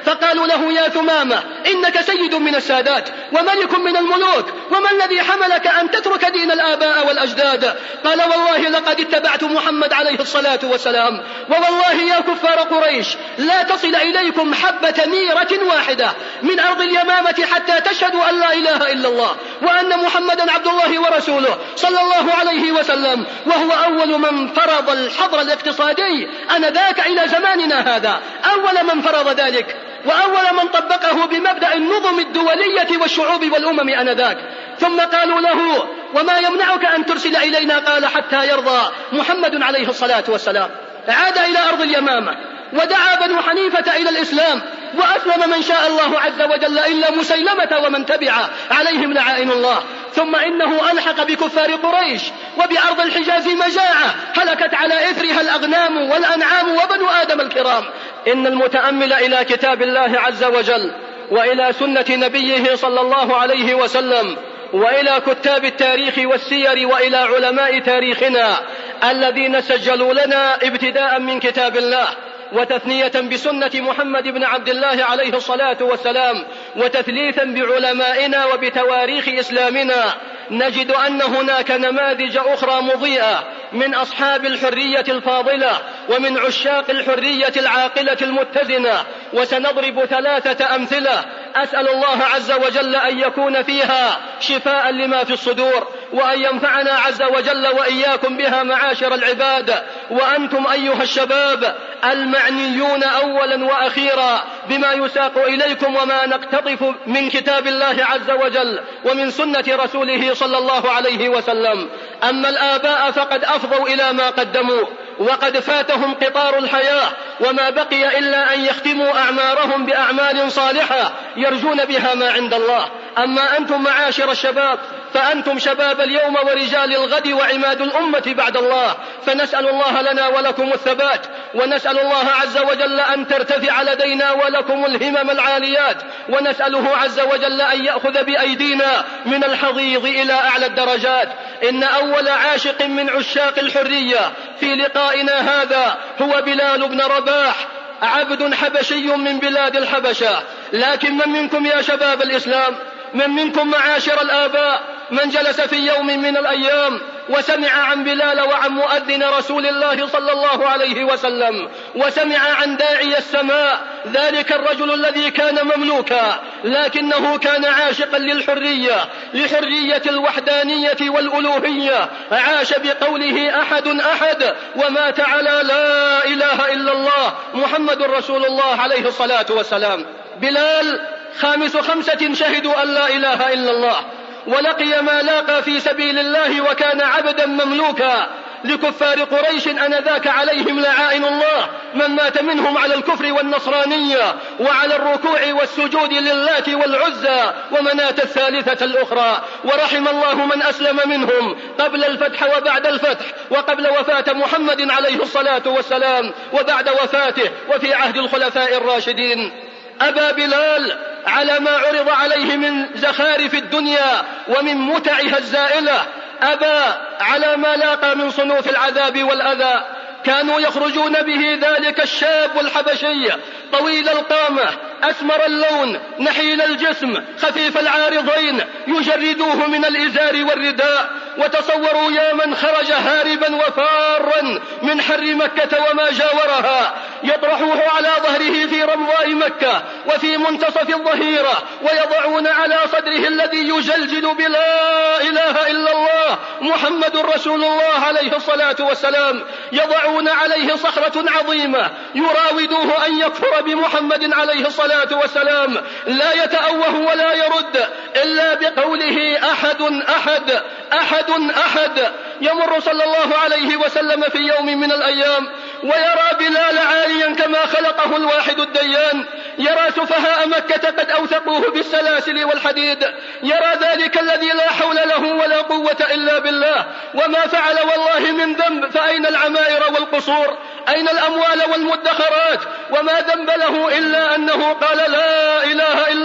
فقالوا له يا ثمامة إنك سيد من السادات وملك من الملوك، وما الذي حملك أن تترك دين الآباء والأجداد؟ قال والله لقد اتبعت محمد عليه الصلاة والسلام، ووالله يا كفار قريش لا تصل إليكم حبة نيرة واحدة من أرض اليمامة حتى تشهدوا أن لا إله إلا الله وأن محمدا عبد الله ورسوله صلى الله عليه وسلم. وهو أول من فرض الحظر الاقتصادي أنذاك إلى زماننا هذا، أول من فرض ذلك وأول من طبقه بمبدأ النظم الدولية والشعوب والأمم أنذاك. ثم قالوا له وما يمنعك أن ترسل إلينا؟ قال حتى يرضى محمد عليه الصلاة والسلام. عاد إلى أرض اليمامة ودعا بنو حنيفة إلى الإسلام، وأسلم من شاء الله عز وجل إلا مسيلمة ومن تبعه عليهم لعائن الله. ثم إنه ألحق بكفار قريش وبأرض الحجاز مجاعة هلكت على إثرها الأغنام والأنعام وبنو آدم الكرام. إن المتأمل إلى كتاب الله عز وجل وإلى سنة نبيه صلى الله عليه وسلم وإلى كتاب التاريخ والسير وإلى علماء تاريخنا الذين سجلوا لنا ابتداء من كتاب الله وتثنية بسنة محمد بن عبد الله عليه الصلاة والسلام وتثليثا بعلمائنا وبتواريخ إسلامنا، نجد أن هناك نماذج أخرى مضيئة من أصحاب الحرية الفاضلة ومن عشاق الحرية العاقلة المتزنة، وسنضرب ثلاثة أمثلة أسأل الله عز وجل أن يكون فيها شفاء لما في الصدور، وأن ينفعنا عز وجل وإياكم بها معاشر العباد. وأنتم أيها الشباب المعنيون أولا وأخيرا بما يساق إليكم وما نقتطف من كتاب الله عز وجل ومن سنة رسوله صلى الله عليه وسلم. أما الآباء فقد أفضوا إلى ما قدموا وقد فاتهم قطار الحياة وما بقي إلا أن يختموا أعمارهم بأعمال صالحة يرجون بها ما عند الله. أما أنتم معاشر الشباب فأنتم شباب اليوم ورجال الغد وعماد الأمة بعد الله، فنسأل الله لنا ولكم الثبات، ونسأل الله عز وجل أن ترتفع لدينا ولكم الهمم العاليات، ونسأله عز وجل أن يأخذ بأيدينا من الحضيض إلى أعلى الدرجات. إن أول عاشق من عشاق الحرية في لقائنا هذا هو بلال بن رباح، عبد حبشي من بلاد الحبشة. لكن من منكم يا شباب الإسلام، من منكم معاشر الآباء، من جلس في يوم من الأيام وسمع عن بلال وعن مؤذن رسول الله صلى الله عليه وسلم، وسمع عن داعي السماء، ذلك الرجل الذي كان مملوكا لكنه كان عاشقا للحرية، لحرية الوحدانية والألوهية، عاش بقوله أحد أحد ومات على لا إله إلا الله محمد رسول الله عليه الصلاة والسلام. بلال خامس خمسة شهدوا أن لا إله إلا الله، ولقي ما لاقى في سبيل الله، وكان عبدا مملوكا لكفار قريش أنذاك عليهم لعائن الله، من مات منهم على الكفر والنصرانية وعلى الركوع والسجود للات والعزى ومناة الثالثة الأخرى. ورحم الله من أسلم منهم قبل الفتح وبعد الفتح، وقبل وفاة محمد عليه الصلاة والسلام وبعد وفاته، وفي عهد الخلفاء الراشدين. أبى بلال على ما عرض عليه من زخارف الدنيا ومن متعها الزائلة، أبى على ما لاقى من صنوف العذاب والأذى. كانوا يخرجون به ذلك الشاب الحبشي طويل القامة أسمر اللون نحيل الجسم خفيف العارضين، يجردوه من الإزار والرداء. وتصوروا يا من خرج هاربا وفارا من حر مكة وما جاورها، يطرحوه على ظهره في رمضاء مكة وفي منتصف الظهيرة، ويضعون على صدره الذي يجلجل بلا إله إلا الله محمد رسول الله عليه الصلاة والسلام، يضعون عليه صخرة عظيمة يراودوه أن يكفر بمحمد عليه الصلاة والسلام، لا يتأوه ولا يرد إلا بقوله أحد أحد أحد أحد. يمر صلى الله عليه وسلم في يوم من الأيام ويرى بلال عاليا كما خلقه الواحد الديان، يرى سفهاء مكة قد أوثقوه بالسلاسل والحديد، يرى ذلك الذي لا حول له ولا قوة إلا بالله وما فعل والله من ذنب، فأين العمائر والقصور؟ أين الأموال والمدخرات؟ وما ذنب له إلا أنه قال لا إله إلا الله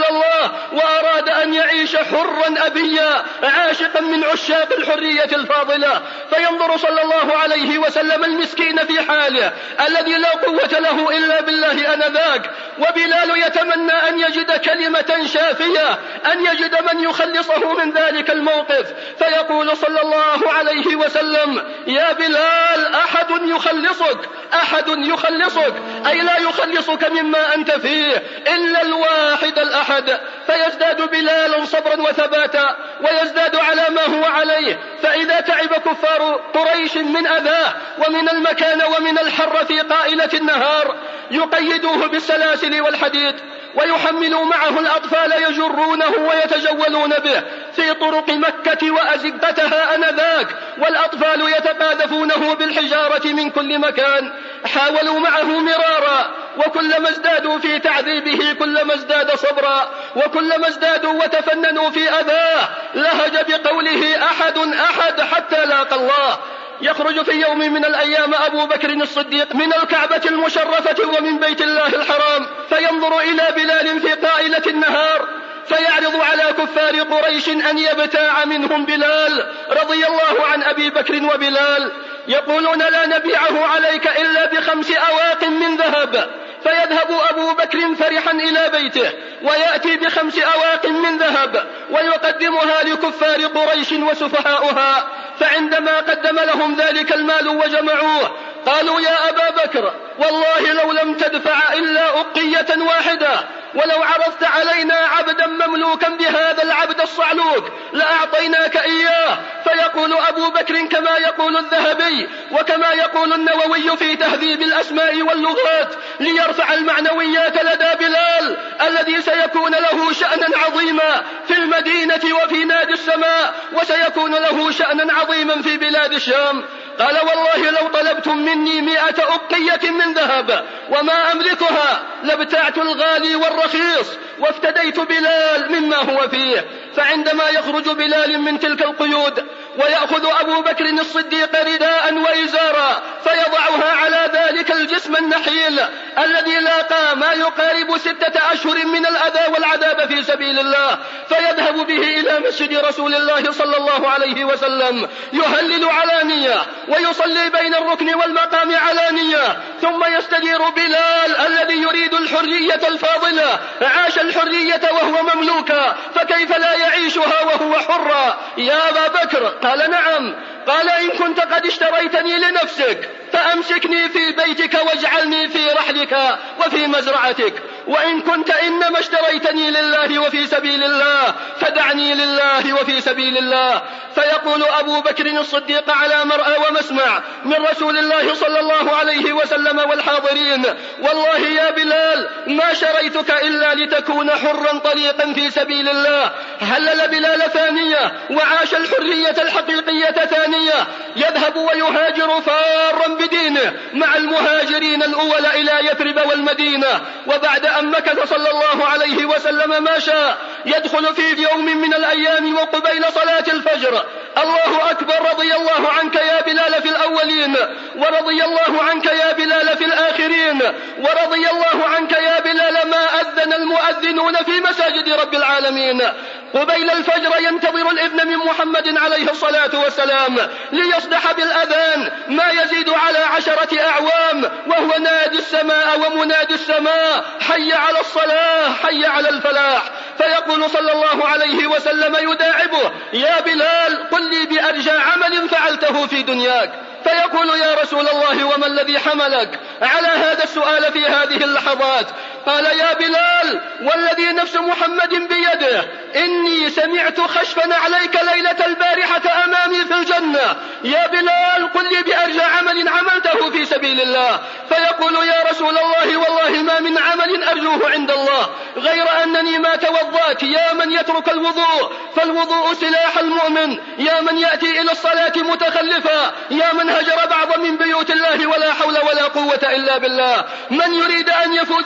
الله وأراد أن يعيش حرا أبيا عاشقا من عشاق الحرية الفاضلة، فينظر صلى الله عليه وسلم المسكين في حاله الذي لا قوة له إلا بالله آنذاك، وبلال يتمنى أن يجد كلمة شافية، أن يجد من يخلصه من ذلك الموقف، فيقول صلى الله عليه وسلم: يا بلال أحد يخلصك، أحد يخلصك، أي لا يخلصك مما أنت فيه إلا الواحد الأحد. فيزداد بلال صبرا وثباتا ويزداد على ما هو عليه، فإذا تعب كفار قريش من أذاه ومن المكان ومن الحر في قائلة النهار يقيدوه بالسلاسل والحديد ويحملوا معه الأطفال يجرونه ويتجولون به في طرق مكة وأزقتها أنذاك، والأطفال يتقاذفونه بالحجارة من كل مكان. حاولوا معه مرارا، وكلما ازدادوا في تعذيبه كلما ازداد صبرا، وكلما ازدادوا وتفننوا في أذاه لهج بقوله أحد أحد حتى لاقى الله. يخرج في يوم من الأيام أبو بكر الصديق من الكعبة المشرفة ومن بيت الله الحرام، فينظر إلى بلال في قائلة النهار، فيعرض على كفار قريش أن يبتاع منهم بلال رضي الله عن أبي بكر وبلال، يقولون: لا نبيعه عليك إلا بخمس أواق من ذهب. فيذهب أبو بكر فرحا إلى بيته ويأتي بخمس أواق من ذهب ويقدمها لكفار قريش وسفهاؤها. فعندما قدم لهم ذلك المال وجمعوه قالوا: يا أبا بكر والله لو لم تدفع إلا أقية واحدة ولو عرضت علينا عبدا مملوكا بهذا العبد الصعلوك لأعطيناك إياه. فيقول أبو بكر كما يقول الذهبي وكما يقول النووي في تهذيب الأسماء واللغات ليرفع المعنويات لدى بلال الذي سيكون له شأنا عظيما في المدينة وفي نادي السماء، وسيكون له شأنا عظيما في بلاد الشام. قال: والله لو طلبتم مني مئة أقية من ذهب وما أملكها لابتعت الغالي والرخيص وافتديت بلال مما هو فيه. فعندما يخرج بلال من تلك القيود ويأخذ أبو بكر الصديق رداء وإزارا فيضعها على ذلك الجسم النحيل الذي لاقى ما يقارب ستة أشهر من الأذى والعذاب في سبيل الله، فيذهب به إلى مسجد رسول الله صلى الله عليه وسلم يهلل علانية ويصلي بين الركن والمقام علانية، ثم يستدير بلال الذي يريد الحرية الفاضلة، عاش الحرية وهو مملوكا فكيف لا يعيشها وهو حرا؟ يا أبا بكر، قال: نعم. قال: إن كنت قد اشتريتني لنفسك فأمسكني في بيتك واجعلني في رحلك وفي مزرعتك، وإن كنت إنما اشتريتني لله وفي سبيل الله فدعني لله وفي سبيل الله. فيقول أبو بكر الصديق على مرأى ومسمع من رسول الله صلى الله عليه وسلم والحاضرين: والله يا بلال ما شريتك إلا لتكون حرا طليقا في سبيل الله. هلل بلال ثانية وعاش الحرية الحقيقية ثانية، يذهب ويهاجر فارا بدينه مع المهاجرين الأول إلى يثرب والمدينة. وبعد أن مكث صلى الله عليه وسلم ما شاء يدخل في يوم من الأيام وقبيل صلاة الفجر: الله أكبر، رضي الله عنك يا بلال في الأولين، ورضي الله عنك يا بلال في الآخرين، ورضي الله عنك يا بلال ما أذن المؤذنون في مساجد رب العالمين. قبيل الفجر ينتظر الابن من محمد عليه الصلاة والسلام ليصدح بالأذان ما يزيد على عشرة أعوام، وهو نادي السماء ومنادي السماء: حي على الصلاة، حي على الفلاح. فيقول صلى الله عليه وسلم يداعبه: يا بلال قل لي بأرجى عمل فعلته في دنياك. فيقول: يا رسول الله وما الذي حملك على هذا السؤال في هذه اللحظات؟ قال: يا بلال والذي نفس محمد بيده إني سمعت خشفا عليك ليلة البارحة أمامي في الجنة. يا بلال قل لي بأرجى عمل عملته في سبيل الله. فيقول: يا رسول الله والله ما من عمل أرجوه عند الله غير أنني ما توضأت. يا من يترك الوضوء فالوضوء سلاح المؤمن، يا من يأتي إلى الصلاة متخلفا، يا من هجر بعض من بيوت الله ولا حول ولا قوة إلا بالله. من يريد أن يفوز بما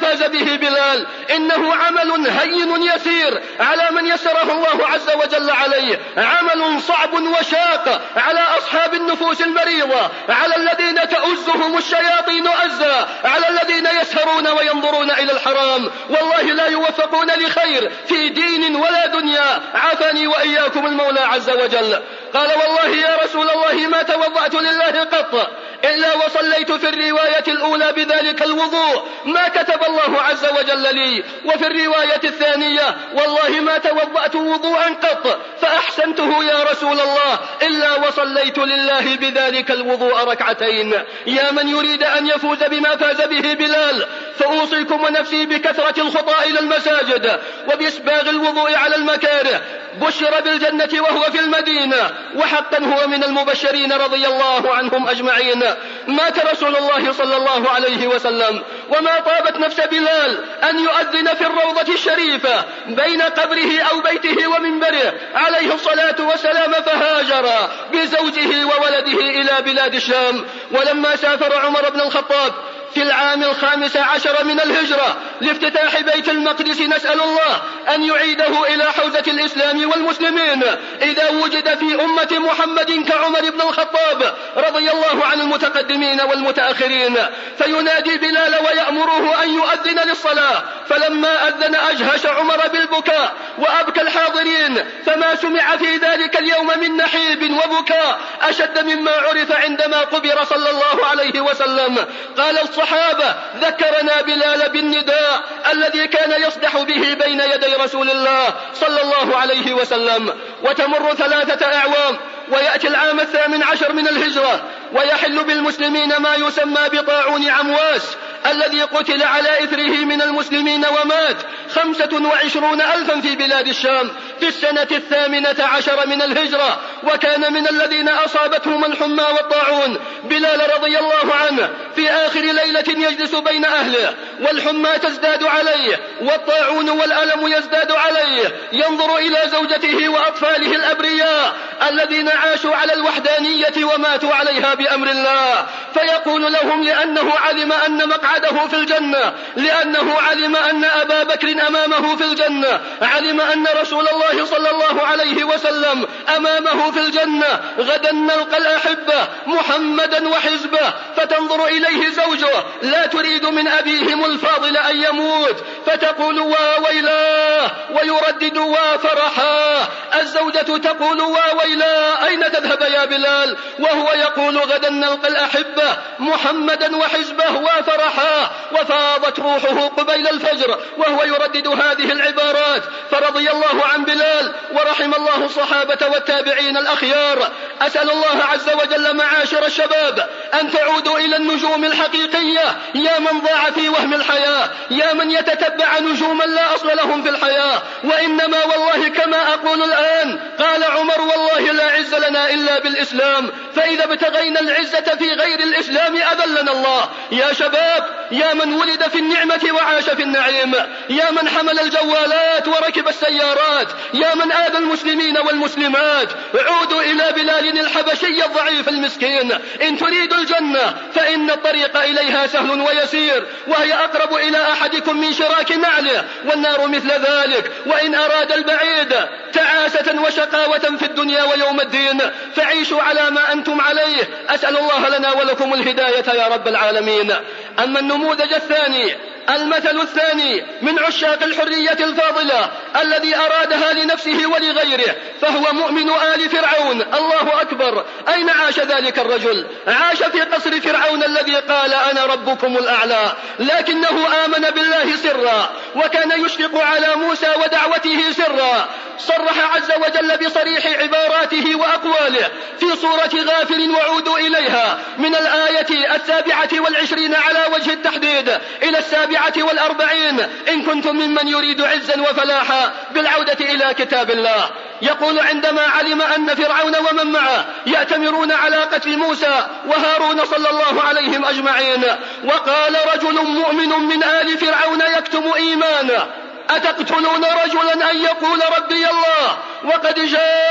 فاز به بلال إنه عمل هين يسير على من يسره الله عز وجل عليه، عمل صعب وشاق على أصحاب النفوس المريضة، على الذين تؤزهم الشياطين أزا، على الذين يسهرون وينظرون إلى الحرام، والله لا يوفقون لخير في دين ولا دنيا، عافاني وإياكم المولى عز وجل. قال والله يا رسول الله ما توضأت لله قط إلا وصليت في الرواية الأولى بذلك الوضوء ما كتب الله عز وجل لي، وفي الرواية الثانية والله ما توضأت وضوءا قط فأحسنته يا رسول الله إلا وصليت لله بذلك الوضوء ركعتين. يا من يريد أن يفوز بما فاز به بلال فأوصيكم ونفسي بكثرة الخطى إلى المساجد وبإسباغ الوضوء على المكاره. بشر بالجنة وهو في المدينة، وحقا هو من المبشرين رضي الله عنهم أجمعين. مات رسول الله صلى الله عليه وسلم وما طابت نفس بلال أن يؤذن في الروضة الشريفة بين قبره أو بيته ومنبره عليه الصلاة والسلام، فهاجر بزوجه وولده إلى بلاد الشام. ولما سافر عمر بن الخطاب في العام الخامس عشر من الهجرة لافتتاح بيت المقدس نسأل الله أن يعيده إلى حوزة الإسلام والمسلمين إذا وجد في أمة محمد كعمر بن الخطاب رضي الله عن المتقدمين والمتأخرين، فينادي بلال ويأمره أن يؤذن للصلاة. فلما أذن أجهش عمر بالبكاء وأبكى الحاضرين، فما سمع في ذلك اليوم من نحيب وبكاء أشد مما عرف عندما قبر صلى الله عليه وسلم. قال الصحابة ذكرنا بلال بالنداء الذي كان يصدح به بين يدي رسول الله صلى الله عليه وسلم. وتمر ثلاثة أعوام ويأتي العام الثامن عشر من الهجرة ويحل بالمسلمين ما يسمى بطاعون عمواس الذي قتل على إثره من المسلمين ومات خمسة وعشرون ألفا في بلاد الشام في السنة الثامنة عشر من الهجرة، وكان من الذين أصابتهم الحمى والطاعون بلال رضي الله عنه في آخر ليلة يجلس بين أهله والحمى تزداد عليه والطاعون والألم يزداد عليه، ينظر إلى زوجته وأطفاله الأبرياء الذين عاشوا على الوحدانية وماتوا عليها بأمر الله، فيقول لهم لأنه علم أن مقعده في الجنة، لأنه علم أن أبا بكر أمامه في الجنة، علم أن رسول الله صلى الله عليه وسلم أمامه في الجنة، غدا نلقى الأحبة محمدا وحزبه. فتنظر إليه زوجه لا تريد من أبيهم الفاضل أن يموت فتقول واويلاه، ويردد وافرحاه. الزوجة تقول واويلاه أين تذهب يا بلال، وهو يقول غدا نلقى الأحبة محمدا وحزبه وافرحاه. وفاضت روحه قبيل الفجر وهو يردد هذه العبارات. فرضي الله عن بلال ورحم الله الصحابة والتابعين الأخيار. أسأل الله عز وجل معاشر الشباب أن تعودوا إلى النجوم الحقيقية، يا من ضاع في وهم الحياة، يا من يتتبع نجوما لا أصل لهم في الحياة. وإنما والله كما أقول الآن قال عمر والله لا عز لنا إلا بالإسلام، فإذا ابتغينا العزة في غير الإسلام أذلنا الله. يا شباب، يا من ولد في النعمة وعاش في النعيم، يا من حمل الجوالات وركب السيارات، يا من آذى المسلمين والمسلمات، عودوا إلى بلال الحبشي الضعيف المسكين. إن تريد الجنة فإن الطريق إليها سهل ويسير، وهي أقرب إلى أحدكم من شراك نعله، والنار مثل ذلك. وإن أراد البعيد تعاسة وشقاوة في الدنيا ويوم الدين فعيشوا على ما أنتم عليه. أسأل الله لنا ولكم الهداية يا رب العالمين. أما النموذج الثاني، المثل الثاني من عشاق الحرية الفاضلة الذي أرادها لنفسه ولغيره فهو مؤمن آل فرعون. الله أكبر، أين عاش ذلك الرجل؟ عاش في قصر فرعون الذي قال أنا ربكم الأعلى، لكنه آمن بالله سرا وكان يشفق على موسى ودعوته سرا. صرح عز وجل بصريح عباراته وأقواله في سورة غافر وعودوا إليها من الآية السابعة والعشرين على وجه التحديد إلى السابعة والأربعين إن كنتم ممن يريد عزا وفلاحا بالعودة إلى كتاب الله. يقول عندما علم أن فرعون ومن معه يأتمرون على قتل موسى وهارون صلى الله عليهم أجمعين، وقال رجل مؤمن من آل فرعون يكتم إيمانه أتقتلون رجلا أن يقول ربي الله وقد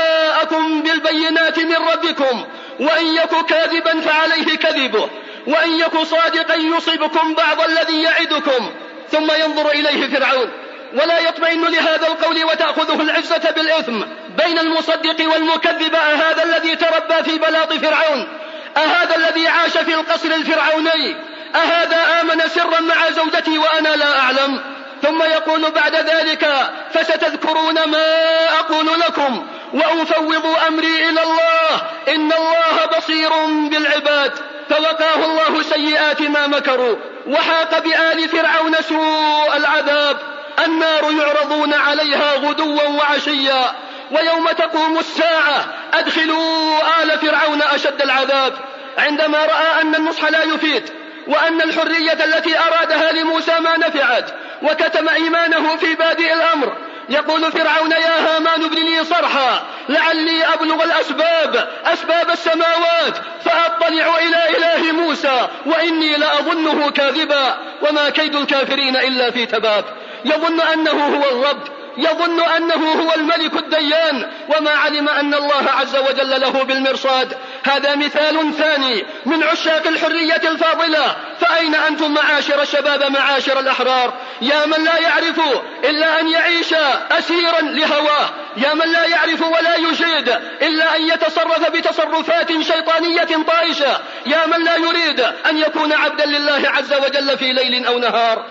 جاءكم بالبينات من ربكم وإن يك كاذبا فعليه كذبه وإن يك صادقا يصيبكم بعض الذي يعدكم ثم ينظر إليه فرعون ولا يطمئن لهذا القول وتأخذه العزة بالإثم بين المصدق والمكذب. أهذا الذي تربى في بلاط فرعون؟ أهذا الذي عاش في القصر الفرعوني؟ أهذا آمن سرا مع زوجتي وأنا لا أعلم؟ ثم يقول بعد ذلك فستذكرون ما أقول لكم وأفوض أمري إلى الله إن الله بصير بالعباد. فوقاه الله سيئات ما مكروا وحاق بآل فرعون سوء العذاب. النار يعرضون عليها غدوا وعشيا ويوم تقوم الساعة أدخلوا آل فرعون أشد العذاب. عندما رأى أن النصح لا يفيد وأن الحرية التي أرادها لموسى ما نفعت وكتم إيمانه في بادئ الأمر، يقول فرعون يا هامان ابن لي صرحا لعلي أبلغ الأسباب أسباب السماوات فأطلع إلى إله موسى وإني لأظنه كاذبا وما كيد الكافرين إلا في تباب. يظن أنه هو الرب، يظن أنه هو الملك الديان، وما علم أن الله عز وجل له بالمرصاد. هذا مثال ثاني من عشاق الحرية الفاضلة. فأين أنتم معاشر الشباب معاشر الأحرار؟ يا من لا يعرف إلا أن يعيش أسيرا لهواه، يا من لا يعرف ولا يجيد إلا أن يتصرف بتصرفات شيطانية طائشة، يا من لا يريد أن يكون عبدا لله عز وجل في ليل أو نهار.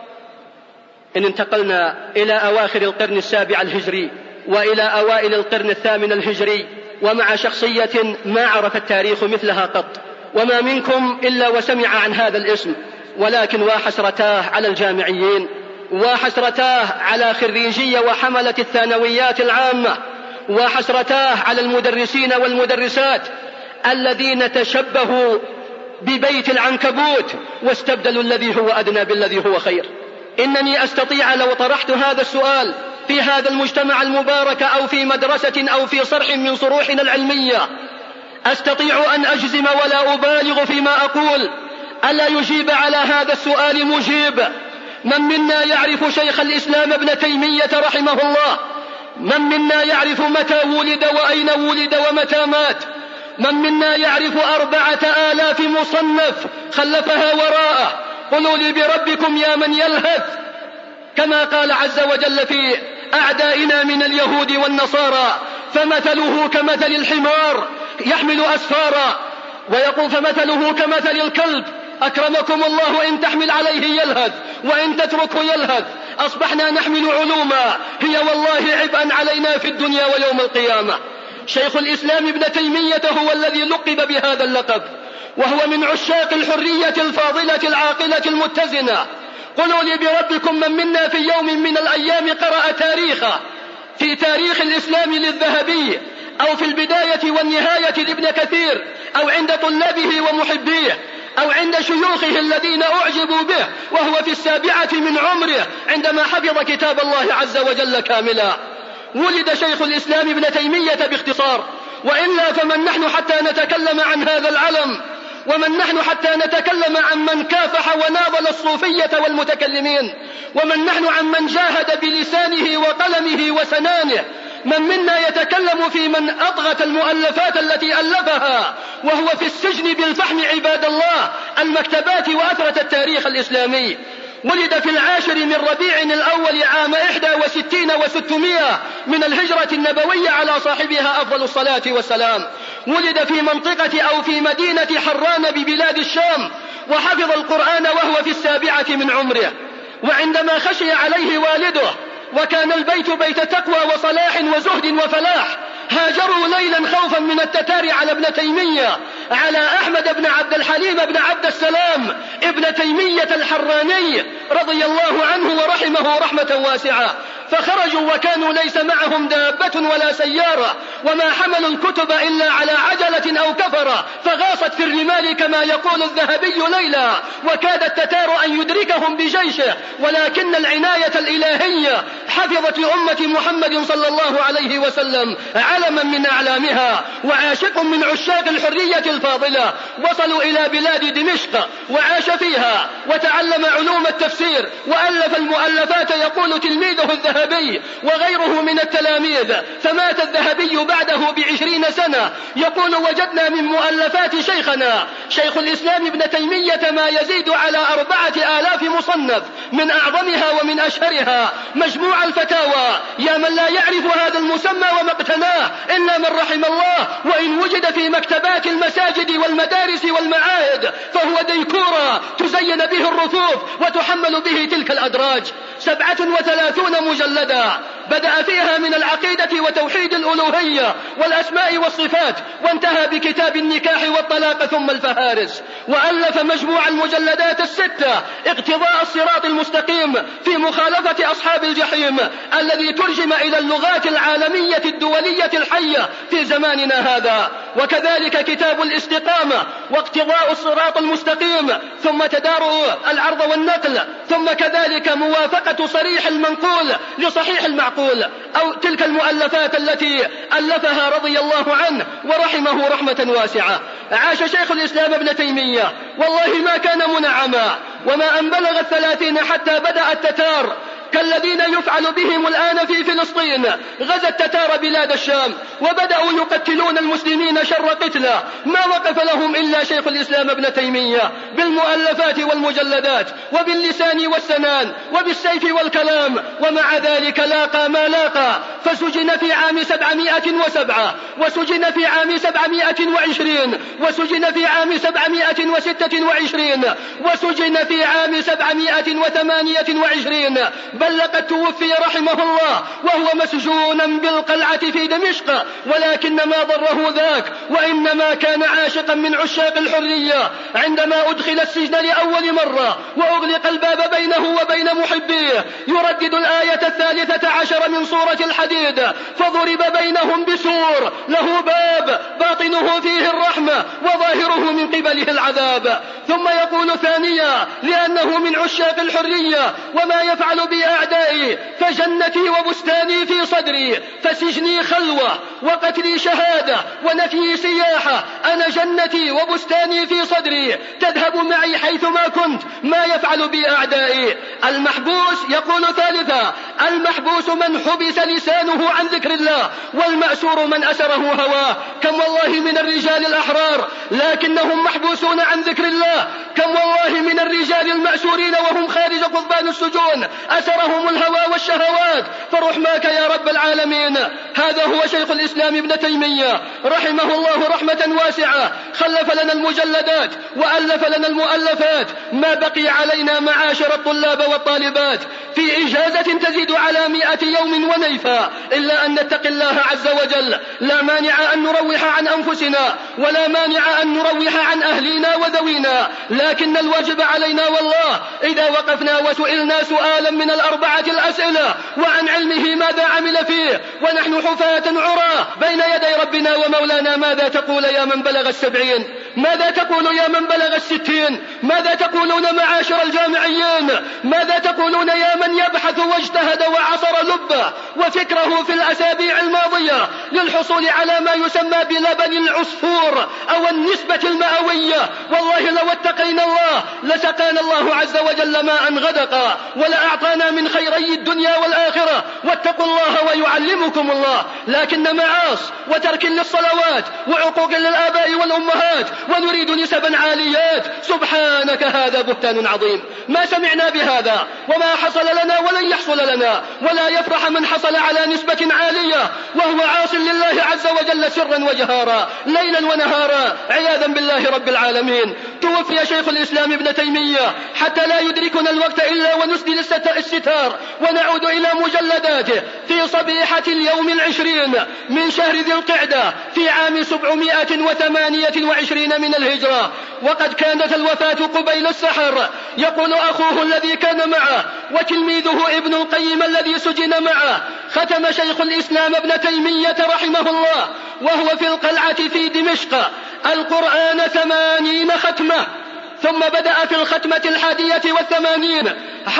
إن انتقلنا إلى أواخر القرن السابع الهجري وإلى أوائل القرن الثامن الهجري ومع شخصية ما عرف التاريخ مثلها قط، وما منكم إلا وسمع عن هذا الاسم، ولكن وحسرتاه على الجامعيين، وحسرتاه على خريجي وحملة الثانويات العامة، وحسرتاه على المدرسين والمدرسات الذين تشبهوا ببيت العنكبوت واستبدلوا الذي هو أدنى بالذي هو خير. إنني أستطيع لو طرحت هذا السؤال في هذا المجتمع المبارك أو في مدرسة أو في صرح من صروحنا العلمية، أستطيع أن أجزم ولا أبالغ فيما أقول ألا يجيب على هذا السؤال مجيب. من منا يعرف شيخ الإسلام ابن تيمية رحمه الله؟ من منا يعرف متى ولد وأين ولد ومتى مات؟ من منا يعرف أربعة آلاف مصنف خلفها وراءه؟ قلوا لي بربكم يا من يلهث، كما قال عز وجل في أعدائنا من اليهود والنصارى فمثله كمثل الحمار يحمل أسفارا، ويقول فمثله كمثل الكلب أكرمكم الله إن تحمل عليه يلهث وإن تتركه يلهث. أصبحنا نحمل علوما هي والله عبئا علينا في الدنيا ويوم القيامة. شيخ الإسلام ابن تيمية هو الذي لقب بهذا اللقب، وهو من عشاق الحرية الفاضلة العاقلة المتزنة. قلوا لي بربكم من منا في يوم من الأيام قرأ تاريخه في تاريخ الإسلام للذهبي أو في البداية والنهاية لابن كثير أو عند طلابه ومحبيه أو عند شيوخه الذين أعجبوا به وهو في السابعة من عمره عندما حفظ كتاب الله عز وجل كاملا؟ ولد شيخ الإسلام ابن تيمية باختصار، وإلا فمن نحن حتى نتكلم عن هذا العلم؟ ومن نحن حتى نتكلم عن من كافح وناضل الصوفية والمتكلمين؟ ومن نحن عن من جاهد بلسانه وقلمه وسنانه؟ من منا يتكلم في من أطغت المؤلفات التي ألفها وهو في السجن بالفحم عباد الله المكتبات وأثرة التاريخ الإسلامي؟ ولد في العاشر من ربيع الأول عام إحدى وستين وستمائة من الهجرة النبوية على صاحبها أفضل الصلاة والسلام. ولد في منطقة أو في مدينة حران ببلاد الشام، وحفظ القرآن وهو في السابعة من عمره. وعندما خشي عليه والده وكان البيت بيت تقوى وصلاح وزهد وفلاح، هاجروا ليلا خوفا من التتار على ابن تيمية، على أحمد بن عبد الحليم بن عبد السلام ابن تيمية الحراني رضي الله عنه ورحمه رحمة واسعة. فخرجوا وكانوا ليس معهم دابة ولا سيارة، وما حملوا الكتب إلا على عجلة أو كفرة، فغاصت في الرمال كما يقول الذهبي ليلا، وكاد التتار أن يدركهم بجيشه، ولكن العناية الإلهية حفظت لأمة محمد صلى الله عليه وسلم علما من أعلامها، وعاشق من عشاق الحرية الفاضلة. وصلوا إلى بلاد دمشق وعاش فيها وتعلم علوم التفسير وألف المؤلفات. يقول تلميذه الذهبي وغيره من التلاميذ، فمات الذهبي بعده بعشرين سنة، يقول وجدنا من مؤلفات شيخنا شيخ الإسلام ابن تيمية ما يزيد على أربعة آلاف مصنف، من أعظمها ومن أشهرها مجموع الفتاوى. يا من لا يعرف هذا المسمى وما اقتناه إلا من رحم الله، وإن وجد في مكتبات المساجد والمدارس والمعاهد فهو ديكورا تزين به الرفوف وتحمل به تلك الأدراج. سبعة وثلاثون مجلدا، بدأ فيها من العقيدة وتوحيد الألوهية والأسماء والصفات، وانتهى بكتاب النكاح والطلاق ثم الفهارس. وألف مجموع المجلدات الستة اقتضاء الصراط المستقيم في مخالفة أصحاب الجحيم، الذي ترجم إلى اللغات العالمية الدولية الحية في زماننا هذا. وكذلك كتاب الاستقامة واقتضاء الصراط المستقيم، ثم تدارؤ العرض والنقل، ثم كذلك موافقة صريح المنقول لصحيح المعقول، أو تلك المؤلفات التي ألفها رضي الله عنه ورحمه رحمة واسعة. عاش شيخ الإسلام ابن تيمية والله ما كان منعما، وما أن بلغ الثلاثين حتى بدأ التتار كالذين يفعل بهم الآن في فلسطين. غزا التتار بلاد الشام وبدأوا يقتلون المسلمين شر قتلى، ما وقف لهم إلا شيخ الإسلام ابن تيمية بالمؤلفات والمجلدات وباللسان والسنان وبالسيف والكلام. ومع ذلك لاقى ما لاقى، فسجن في عام سبعمائة وسبعة، وسجن في عام سبعمائة وعشرين، وسجن في عام سبعمائة وستة وعشرين، وسجن في عام سبعمائة وثمانية وعشرين، بل لقد توفي رحمه الله وهو مسجونا بالقلعة في دمشق. ولكن ما ضره ذاك، وإنما كان عاشقا من عشاق الحرية. عندما أدخل السجن لأول مرة وأغلق الباب بينه وبين محبيه، يردد الآية الثالثة عشر من سورة الحديد: فضرب بينهم بسور له باب باطنه فيه الرحمة وظاهره من قبله العذاب. ثم يقول ثانيا: لأنه من عشاق الحرية وما يفعل بأعدائي، فجنتي وبستاني في صدري، فسجني خلوة وقتلي شهادة ونفي سياحة. أنا جنتي وبستاني في صدري، تذهب معي حيثما كنت، ما يفعل بأعدائي. المحبوس يقول ثالثا: المحبوس من حبس لسانه عن ذكر الله، والمأسور من أسره هواه. كم والله من الرجال الأحرار لكنهم محبوسون عن ذكر الله، كم والله من الرجال المأسورين وهم خارج قضبان السجون، أسرهم الهوى والشهوات. فرحماك يا رب العالمين. هذا هو شيخ الإسلام ابن تيمية رحمه الله رحمة واسعة، خلف لنا المجلدات وألف لنا المؤلفات. ما بقي علينا معاشر الطلاب والطالبات في إجازة تزيد على مئة يوم ونيفا إلا أن نتقي الله عز وجل. لا مانع أن نروح عن أنفسنا، ولا مانع أن نروح عن أهلنا وذوينا، لكن الواجب علينا والله إذا وقفنا وسئلنا سؤالا من الأربعة الأسئلة وعن علمه ماذا عمل فيه ونحن حفاة عراه بين يدي ربنا ومولانا: ماذا تقول يا من بلغ السبعين؟ ماذا تقول يا من بلغ الستين؟ ماذا تقولون معاشر الجامعيين؟ ماذا تقولون يا من يبحث واجتهد وعصر لبه وفكره في الأسابيع الماضية للحصول على ما يسمى بلبن العصفور أو النسبة المئوية؟ والله لو اتقينا الله لسقانا الله عز وجل ماء غدقا ولأعطانا من خيري الدنيا والآخرة. واتقوا الله ويعلمكم الله. لكن معاص وترك للصلوات وعقوق للآباء والأمهات ونريد نسبا عاليات، سبحانك هذا بهتان عظيم. ما سمعنا بهذا وما حصل لنا ولن يحصل لنا، ولا يفرح من حصل على نسبة عالية وهو عاص لله عز وجل سرا وجهارا ليلا ونهارا عياذا بالله رب العالمين. توفي شيخ الإسلام ابن تيمية حتى لا يدركنا الوقت إلا ونسدل الستار ونعود إلى مجلداته في صبيحة اليوم العشرين من شهر ذي القعدة في عام سبعمائة وثمانية وعشرين من الهجرة، وقد كانت الوفاة قبيل السحر. يقول أخوه الذي كان معه وتلميذه ابن القيم الذي سجن معه: ختم شيخ الإسلام ابن تيمية رحمه الله وهو في القلعة في دمشق القرآن ثمانين ختمة، ثم بدأ في الختمة الحادية والثمانين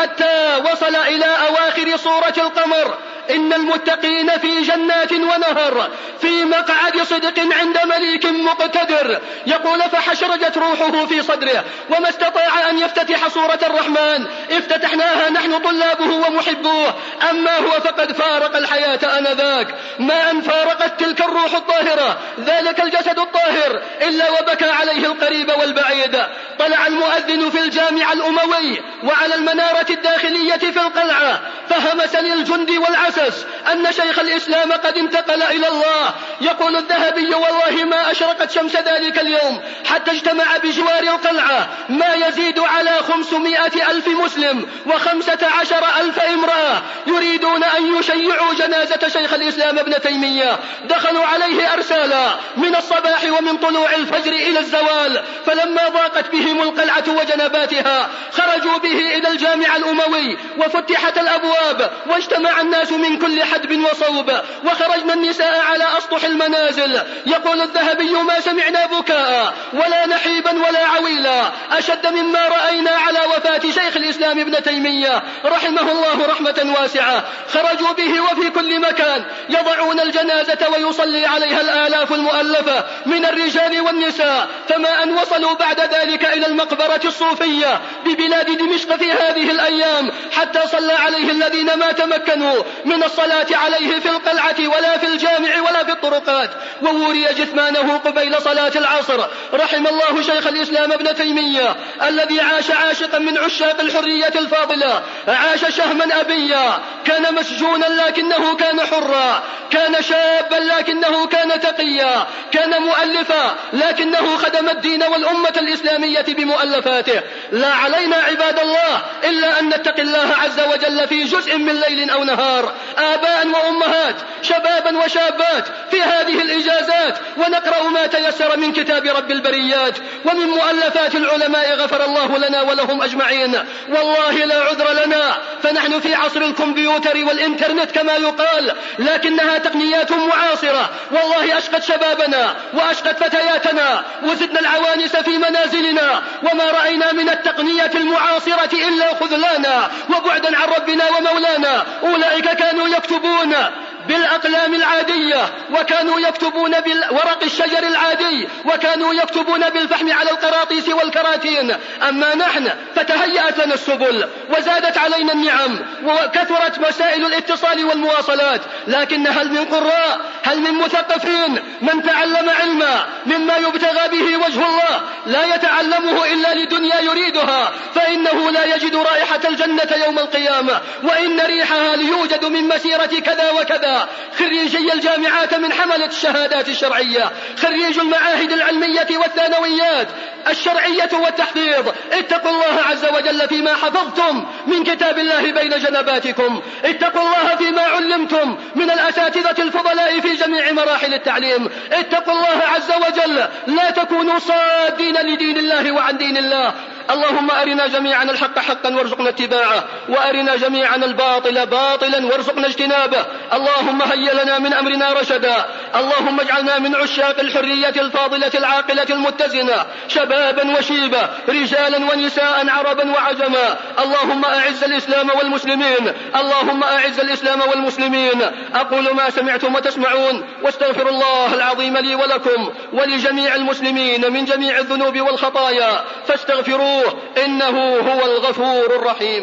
حتى وصل إلى أواخر سورة القمر: إن المتقين في جنات ونهر في مقعد صدق عند مليك مقتدر. يقول: فحشرجت روحه في صدره وما استطاع أن يفتتح سورة الرحمن. افتتحناها نحن طلابه ومحبوه، أما هو فقد فارق الحياة آنذاك، ما أن فارقت تلك الروح الطاهرة ذلك الجسد الطاهر إلا وبكى عليه القريب والبعيد. طلع المؤذن في الجامع الأموي وعلى المنارة الداخلية في القلعة، فهمس للجند والعسس أن شيخ الإسلام قد انتقل إلى الله. يقول الذهبي: والله ما أشرقت شمس ذلك اليوم حتى اجتمع بجوار القلعة ما يزيد على خمسمائة ألف مسلم وخمسة عشر ألف امرأة يريدون أن يشيعوا جنازة شيخ الإسلام ابن تيمية. دخلوا عليه أرسالا من الصباح ومن طلوع الفجر إلى الزوال، فلما ضاقت بهم القلعة وجنباتها خرجوا به إلى الجامع الأموي وفتحت الأبواب واجتمع الناس من كل حدب وصوب، وخرجنا النساء على أسطح المنازل. يقول الذهبي: ما سمعنا بكاء ولا نحيبا ولا عويلا أشد مما رأينا على وفاة شيخ الإسلام ابن تيمية رحمه الله رحمة واسعة. خرجوا به وفي كل مكان يضعون الجنازة ويصلي عليها الآلاف المؤلفة من الرجال والنساء، فما أن وصلوا بعد ذلك إلى المقبرة الصوفية ببلاد دمشق في هذه الأيام حتى صلى عليه الذين ما تمكنوا من الصلاة عليه في القلعة ولا في الجامع ولا في الطرقات، ووري جثمانه قبيل صلاة العصر. رحم الله شيخ الإسلام ابن تيمية الذي عاش عاشقا من عشاق الحرية الفاضلة، عاش شهما أبيا، كان مسجونا لكنه كان حرا، كان شابا لكنه كان تقيا، كان مؤلفا لكنه خدم الدين والأمة الإسلامية بمؤلفاته. لا علينا عباد الله إلا أن نتقي الله عز وجل في جزء من ليل أو نهار، آباء وأمهات، شبابا وشابات، في هذه الإجازات ونقرأ ما تيسر من كتاب رب البريات ومن مؤلفات العلماء غفر الله لنا ولهم أجمعين. والله لا عذر لنا، فنحن في عصر الكمبيوتر والإنترنت كما يقال، لكنها تقنيات معاصرة والله أشقت شبابنا وأشقت فتياتنا وزدنا العوانس في منازلنا، وما رأينا من التقنية المعاصرة إلا خذلانا وبعدا عن ربنا ومولانا. أولئك كانوا يكتبون بالأقلام العادية، وكانوا يكتبون بالورق الشجر العادي، وكانوا يكتبون بالفحم على القراطيس والكراتين. أما نحن فتهيأت لنا السبل وزادت علينا النعم وكثرت وسائل الاتصال والمواصلات، لكن هل من قراء، هل من مثقفين من تعلم علما مما يبتغى به وجه الله لا يتعلمه إلا لدنيا يريدها، فإنه لا يجد رائحة الجنة يوم القيامة، وإن ريحها ليوجد من مسيرة كذا وكذا. خريجي الجامعات من حملة الشهادات الشرعية، خريج المعاهد العلمية والثانويات الشرعية والتحفيظ، اتقوا الله عز وجل فيما حفظتم من كتاب الله بين جنباتكم، اتقوا الله فيما علمتم من الأساتذة الفضلاء في جميع مراحل التعليم، اتقوا الله عز وجل، لا تكونوا صادين لدين الله وعن دين الله. اللهم أرنا جميعا الحق حقا وارزقنا اتباعه، وأرنا جميعا الباطل باطلا وارزقنا اجتنابه. اللهم هيا لنا من أمرنا رشدا، اللهم اجعلنا من عشاق الحرية الفاضلة العاقلة المتزنة، شبابا وشيبا، رجالا ونساء، عربا وعجما. اللهم أعز الإسلام والمسلمين، اللهم أعز الإسلام والمسلمين. أقول ما سمعتم وتسمعون، واستغفر الله العظيم لي ولكم ولجميع المسلمين من جميع الذنوب والخطايا، فاستغفروه إنه هو الغفور الرحيم.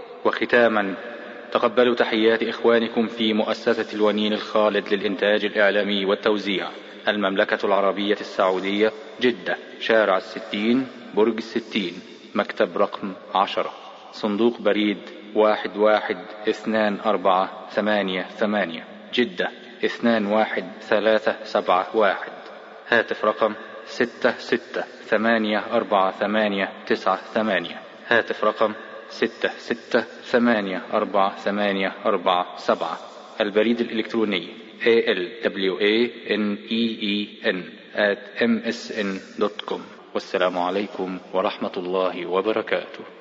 وختاما، تقبلوا تحيات إخوانكم في مؤسسة الونين الخالد للإنتاج الإعلامي والتوزيع، المملكة العربية السعودية، جدة، شارع الستين، برج الستين، مكتب رقم عشرة، صندوق بريد واحد واحد اثنان أربعة ثمانية ثمانية، جدة اثنان واحد ثلاثة سبعة واحد، هاتف رقم ستة ستة ثمانية أربعة ثمانية تسعة ثمانية، هاتف رقم ستة ستة ثمانية أربعة ثمانية أربعة سبعة، البريد الإلكتروني إيه إل دبليو إيه إن إي إي إن آت إم إس إن دوت كوم. والسلام عليكم ورحمة الله وبركاته.